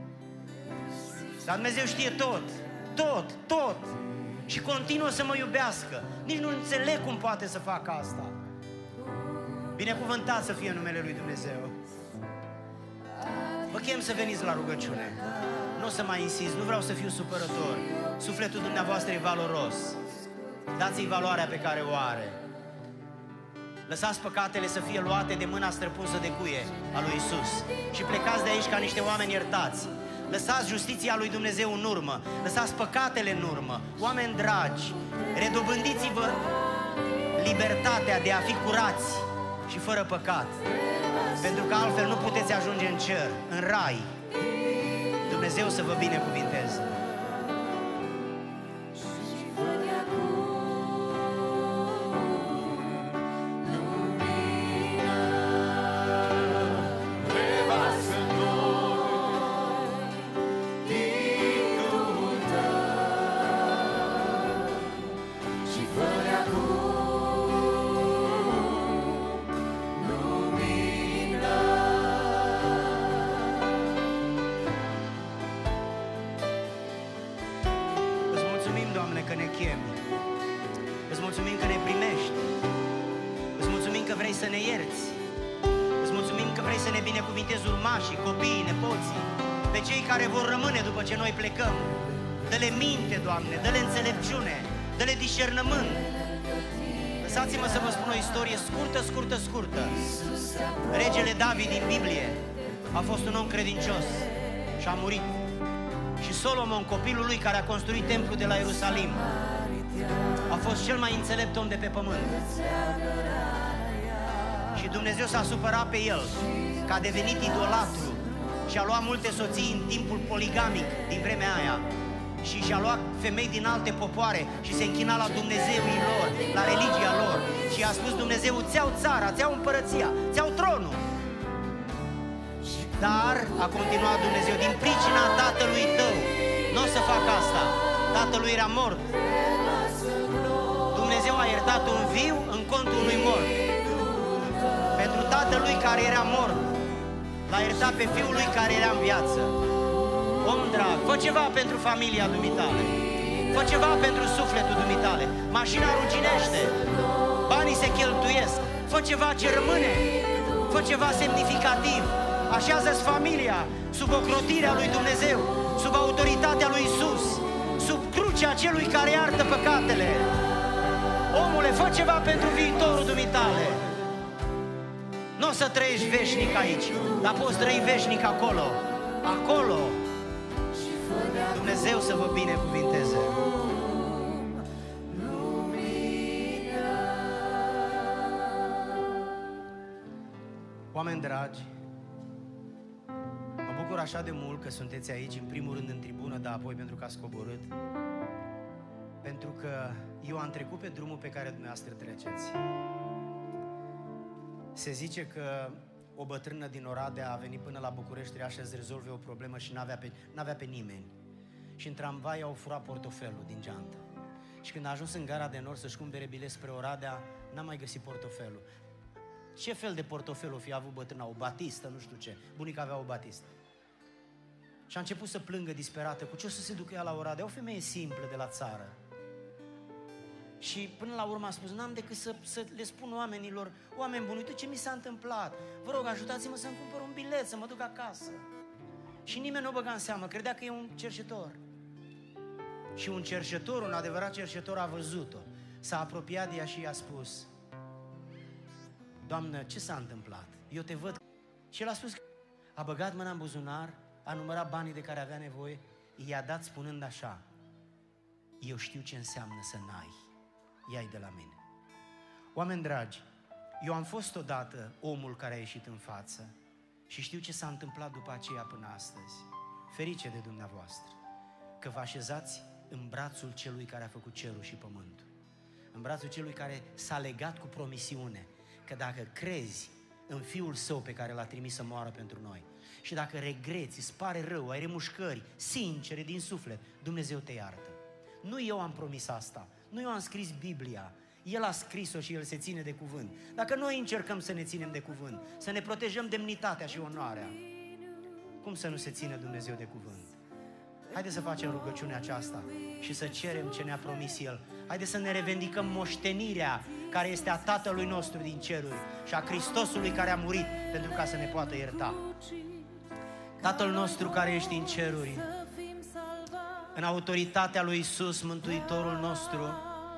Dar Dumnezeu știe tot, tot, tot. Și continuă să mă iubească. Nici nu înțeleg cum poate să facă asta. Binecuvântat să fie numele lui Dumnezeu. Vă chem să veniți la rugăciune. Nu o să mai insist, nu vreau să fiu supărător. Sufletul dumneavoastră e valoros. Dați-i valoarea pe care o are. Lăsați păcatele să fie luate de mâna străpunsă de cuie a lui Isus și plecați de aici ca niște oameni iertați. Lăsați justiția lui Dumnezeu în urmă, lăsați păcatele în urmă. Oameni dragi, redobândiți-vă libertatea de a fi curați și fără păcat, pentru că altfel nu puteți ajunge în cer, în rai. Dumnezeu să vă binecuvinteze. Ce noi plecăm. Dă-le minte, Doamne, dă-le înțelepciune, dă-le discernământ. Lăsați-mă să vă spun o istorie scurtă, scurtă, scurtă. Regele David din Biblie a fost un om credincios și a murit. Și Solomon, copilul lui care a construit templul de la Ierusalim, a fost cel mai înțelept om de pe pământ. Și Dumnezeu s-a supărat pe el, că a devenit idolatru și a luat multe soții în timpul poligamic din vremea aia și și-a luat femei din alte popoare și se închina la Dumnezeii lor, la religia lor, și a spus Dumnezeu: ți-au țara, ți-au împărăția, ți-au tronul. Dar a continuat Dumnezeu: din pricina tatălui tău nu o să fac asta. Tatălui era mort. Dumnezeu a iertat un viu în contul unui mort. Pentru tatălui care era mort l-a iertat pe fiul lui care era în viață. Om drag, fă ceva pentru familia dumitale, fă ceva pentru sufletul dumitale. Mașina ruginește, banii se cheltuiesc, fă ceva ce rămâne, fă ceva semnificativ. Așează-ți familia sub ocrotirea lui Dumnezeu, sub autoritatea lui Isus, sub crucea celui care iartă păcatele. Omule, fă ceva pentru viitorul dumitale. Nu o să trăiești veșnic aici, dar poți trăi veșnic acolo. Acolo. Dumnezeu să vă binecuvinteze. Oameni dragi, mă bucur așa de mult că sunteți aici, în primul rând în tribună, dar apoi pentru că ați coborât. Pentru că eu am trecut pe drumul pe care dumneavoastră treceți. Se zice că o bătrână din Oradea a venit până la București, trebuia să rezolve o problemă și n-avea pe, n-avea pe nimeni. Și în tramvai au furat portofelul din geantă. Și când a ajuns în gara de nord să-și cumpere bilet spre Oradea, n-a mai găsit portofelul. Ce fel de portofel o fi avut bătrâna? O batistă, nu știu ce. Bunica avea o batistă. Și a început să plângă disperată. Cu ce o să se ducă ea la Oradea? O femeie simplă de la țară. Și până la urmă a spus: n-am decât să, să le spun oamenilor: oameni buni, uite ce mi s-a întâmplat. Vă rog, ajutați-mă să-mi cumpăr un bilet, să mă duc acasă. Și nimeni nu o băga în seamă, credea că e un cerșetor. Și un cerșetor, un adevărat cerșetor, a văzut-o. S-a apropiat de ea și i-a spus: Doamnă, ce s-a întâmplat? Eu te văd. Și el a spus că a băgat mâna în buzunar, a numărat banii de care avea nevoie, i-a dat spunând așa: eu știu ce înseamnă să n-ai, ia-i de la mine. Oameni dragi, eu am fost odată omul care a ieșit în față și știu ce s-a întâmplat după aceea până astăzi. Ferice de dumneavoastră că vă așezați în brațul celui care a făcut cerul și pământul, în brațul celui care s-a legat cu promisiune că dacă crezi în Fiul Său pe care L-a trimis să moară pentru noi și dacă regreți, îți pare rău, ai remușcări sincere din suflet, Dumnezeu te iartă. Nu eu am promis asta, nu eu am scris Biblia, El a scris-o și El se ține de cuvânt. Dacă noi încercăm să ne ținem de cuvânt, să ne protejăm demnitatea și onoarea, cum să nu se ține Dumnezeu de cuvânt? Haideți să facem rugăciunea aceasta și să cerem ce ne-a promis El. Haideți să ne revendicăm moștenirea care este a Tatălui nostru din ceruri și a Hristosului care a murit pentru ca să ne poată ierta. Tatăl nostru care ești în ceruri, În autoritatea lui Iisus, Mântuitorul nostru,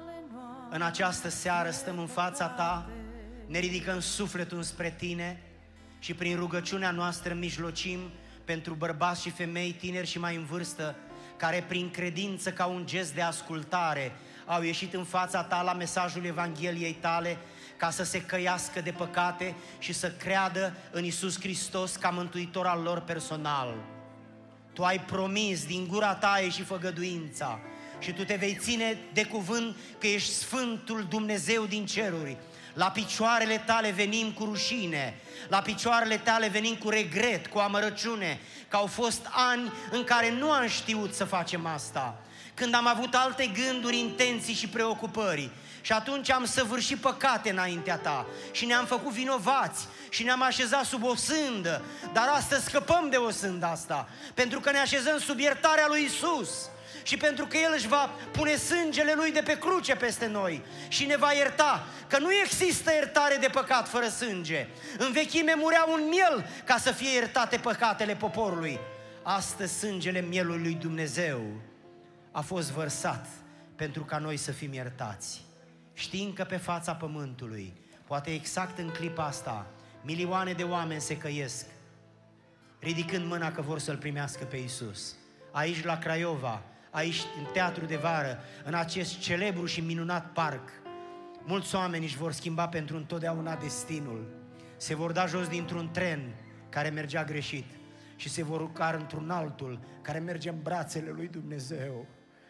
în această seară stăm în fața Ta, ne ridicăm sufletul spre Tine și prin rugăciunea noastră mijlocim pentru bărbați și femei, tineri și mai în vârstă, care prin credință, ca un gest de ascultare, au ieșit în fața Ta la mesajul Evangheliei Tale, ca să se căiască de păcate și să creadă în Iisus Hristos ca mântuitor al lor personal. Tu ai promis, din gura Ta a ieșit făgăduința și Tu te vei ține de cuvânt că ești Sfântul Dumnezeu din ceruri. La picioarele Tale venim cu rușine, la picioarele Tale venim cu regret, cu amărăciune, că au fost ani în care nu am știut să facem asta, când am avut alte gânduri, intenții și preocupări. Și atunci am săvârșit păcate înaintea Ta și ne-am făcut vinovați și ne-am așezat sub o sândă. Dar astăzi scăpăm de o sândă asta, pentru că ne așezăm sub iertarea lui Iisus și pentru că El își va pune sângele Lui de pe cruce peste noi și ne va ierta, că nu există iertare de păcat fără sânge. În vechime murea un miel ca să fie iertate păcatele poporului. Astăzi sângele mielului lui Dumnezeu a fost vărsat pentru ca noi să fim iertați. Știind că pe fața pământului, poate exact în clipa asta, milioane de oameni se căiesc, ridicând mâna că vor să-L primească pe Iisus. Aici la Craiova, aici în Teatru de Vară, în acest celebru și minunat parc, mulți oameni își vor schimba pentru întotdeauna destinul. Se vor da jos dintr-un tren care mergea greșit și se vor urca într-un altul care merge în brațele lui Dumnezeu.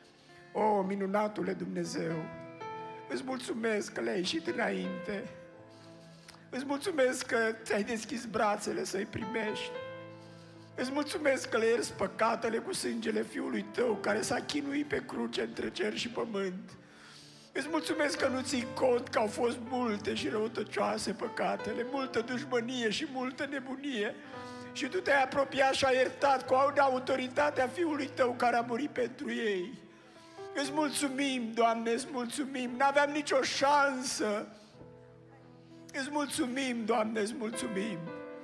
O, minunatule Dumnezeu! Îți mulțumesc că le-ai ieșit înainte. Îți mulțumesc că ți-ai deschis brațele să-i primești. Îți mulțumesc că le ierzi păcatele cu sângele Fiului Tău, care s-a chinuit pe cruce între cer și pământ. Îți mulțumesc că nu ții cont că au fost multe și răutăcioase păcatele, multă dușmănie și multă nebunie. Și Tu te-ai apropiat și ai iertat cu autoritatea Fiului Tău care a murit pentru ei. Îți mulțumim, Doamne, îți mulțumim, n-aveam nicio șansă. Îți mulțumim, Doamne, îți mulțumim.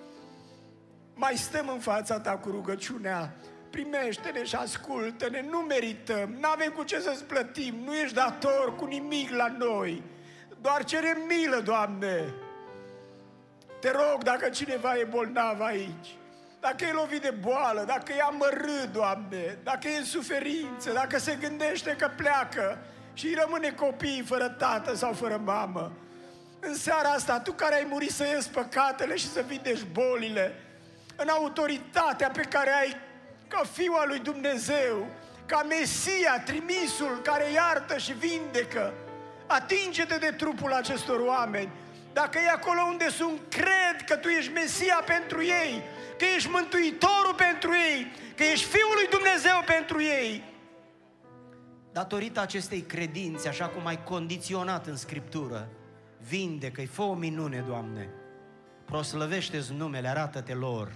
Mai stăm în fața Ta cu rugăciunea, primește-ne și ascultă-ne, nu merităm, n-avem cu ce să-ți plătim, nu ești dator cu nimic la noi, doar cerem milă, Doamne. Te rog, dacă cineva e bolnav aici, dacă e lovit de boală, dacă e amărât, Doamne, dacă e în suferință, dacă se gândește că pleacă și îi rămâne copiii fără tată sau fără mamă, în seara asta, Tu care ai murit să ierzi păcatele și să vindești bolile, în autoritatea pe care ai ca Fiul al lui Dumnezeu, ca Mesia, trimisul care iartă și vindecă, atinge-te de trupul acestor oameni. Dacă e acolo unde sunt, cred că Tu ești Mesia pentru ei, că ești Mântuitorul pentru ei, că ești Fiul lui Dumnezeu pentru ei. Datorită acestei credințe, așa cum ai condiționat în Scriptură, vindecă-i, fă o minune, Doamne, proslăvește-ți numele, arată-te lor.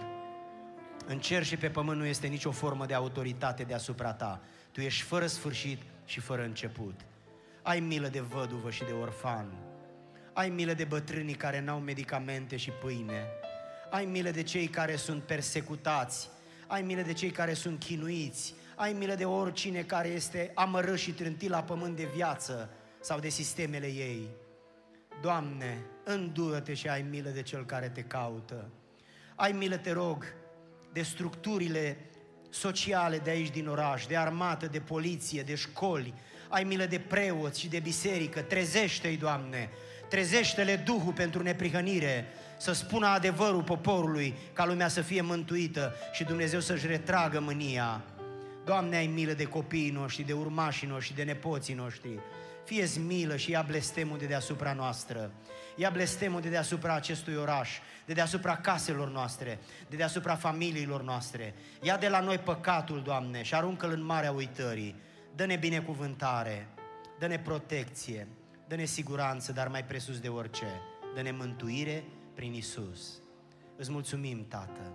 În cer și pe pământ nu este nicio formă de autoritate deasupra Ta. Tu ești fără sfârșit și fără început. Ai milă de văduvă și de orfan. Ai milă de bătrânii care n-au medicamente și pâine. Ai milă de cei care sunt persecutați. Ai milă de cei care sunt chinuiți. Ai milă de oricine care este amărât și trântit la pământ de viață sau de sistemele ei. Doamne, îndură-te și ai milă de cel care Te caută. Ai milă, te rog, de structurile sociale de aici din oraș, de armată, de poliție, de școli. Ai milă de preoți și de biserică. Trezește-i, Doamne, trezește-le Duhul pentru neprihănire, să spună adevărul poporului, ca lumea să fie mântuită și Dumnezeu să-și retragă mânia. Doamne, ai milă de copiii noștri, de urmașii noștri, de nepoții noștri. Fie-ți milă și ia blestemul de deasupra noastră. Ia blestemul de deasupra acestui oraș, de deasupra caselor noastre, de deasupra familiilor noastre. Ia de la noi păcatul, Doamne, și aruncă-l în marea uitării. Dă-ne binecuvântare, dă-ne protecție, dă-ne siguranță, dar mai presus de orice, dă-ne mântuire prin Iisus. Îți mulțumim, Tată,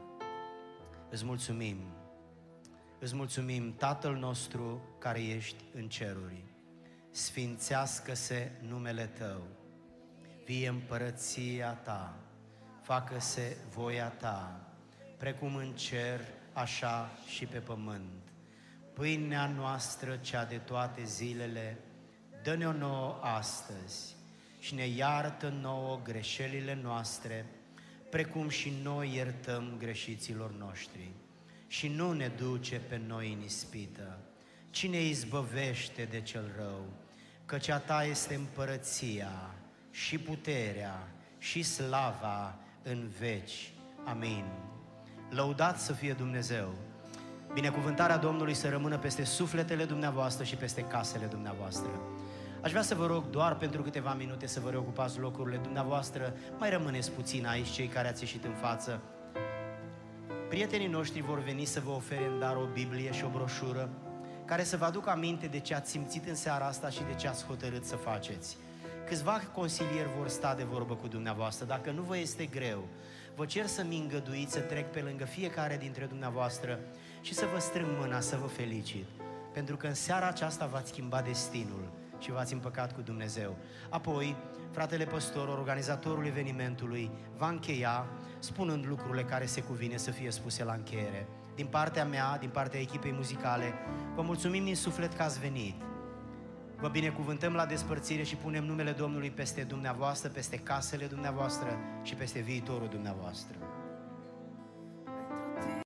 îți mulțumim, îți mulțumim, Tatăl nostru care ești în ceruri. Sfințească-se numele Tău, vie împărăția Ta, facă-se voia Ta, precum în cer, așa și pe pământ. pâinea noastră cea de toate zilele, dă-ne-o nouă astăzi și ne iartă nouă greșelile noastre, precum și noi iertăm greșiților noștri. Și nu ne duce pe noi în ispită, ci ne izbăvește de cel rău, căci a Ta este împărăția și puterea și slava în veci. Amin. Lăudat să fie Dumnezeu! Binecuvântarea Domnului să rămână peste sufletele dumneavoastră și peste casele dumneavoastră. Aș vrea să vă rog doar pentru câteva minute să vă reocupați locurile dumneavoastră. Mai rămâneți puțin aici, cei care ați ieșit în față. Prietenii noștri vor veni să vă ofere în dar o Biblie și o broșură care să vă aducă aminte de ce ați simțit în seara asta și de ce ați hotărât să faceți. Câțiva consilieri vor sta de vorbă cu dumneavoastră. Dacă nu vă este greu, vă cer să-mi îngăduiți să trec pe lângă fiecare dintre dumneavoastră și să vă strâng mâna, să vă felicit, pentru că în seara aceasta v-ați schimbat destinul și v-ați împăcat cu Dumnezeu. Apoi, fratele păstor, organizatorul evenimentului, va încheia spunând lucrurile care se cuvine să fie spuse la încheiere. Din partea mea, din partea echipei muzicale, vă mulțumim din suflet că ați venit. Vă binecuvântăm la despărțire și punem numele Domnului peste dumneavoastră, peste casele dumneavoastră și peste viitorul dumneavoastră.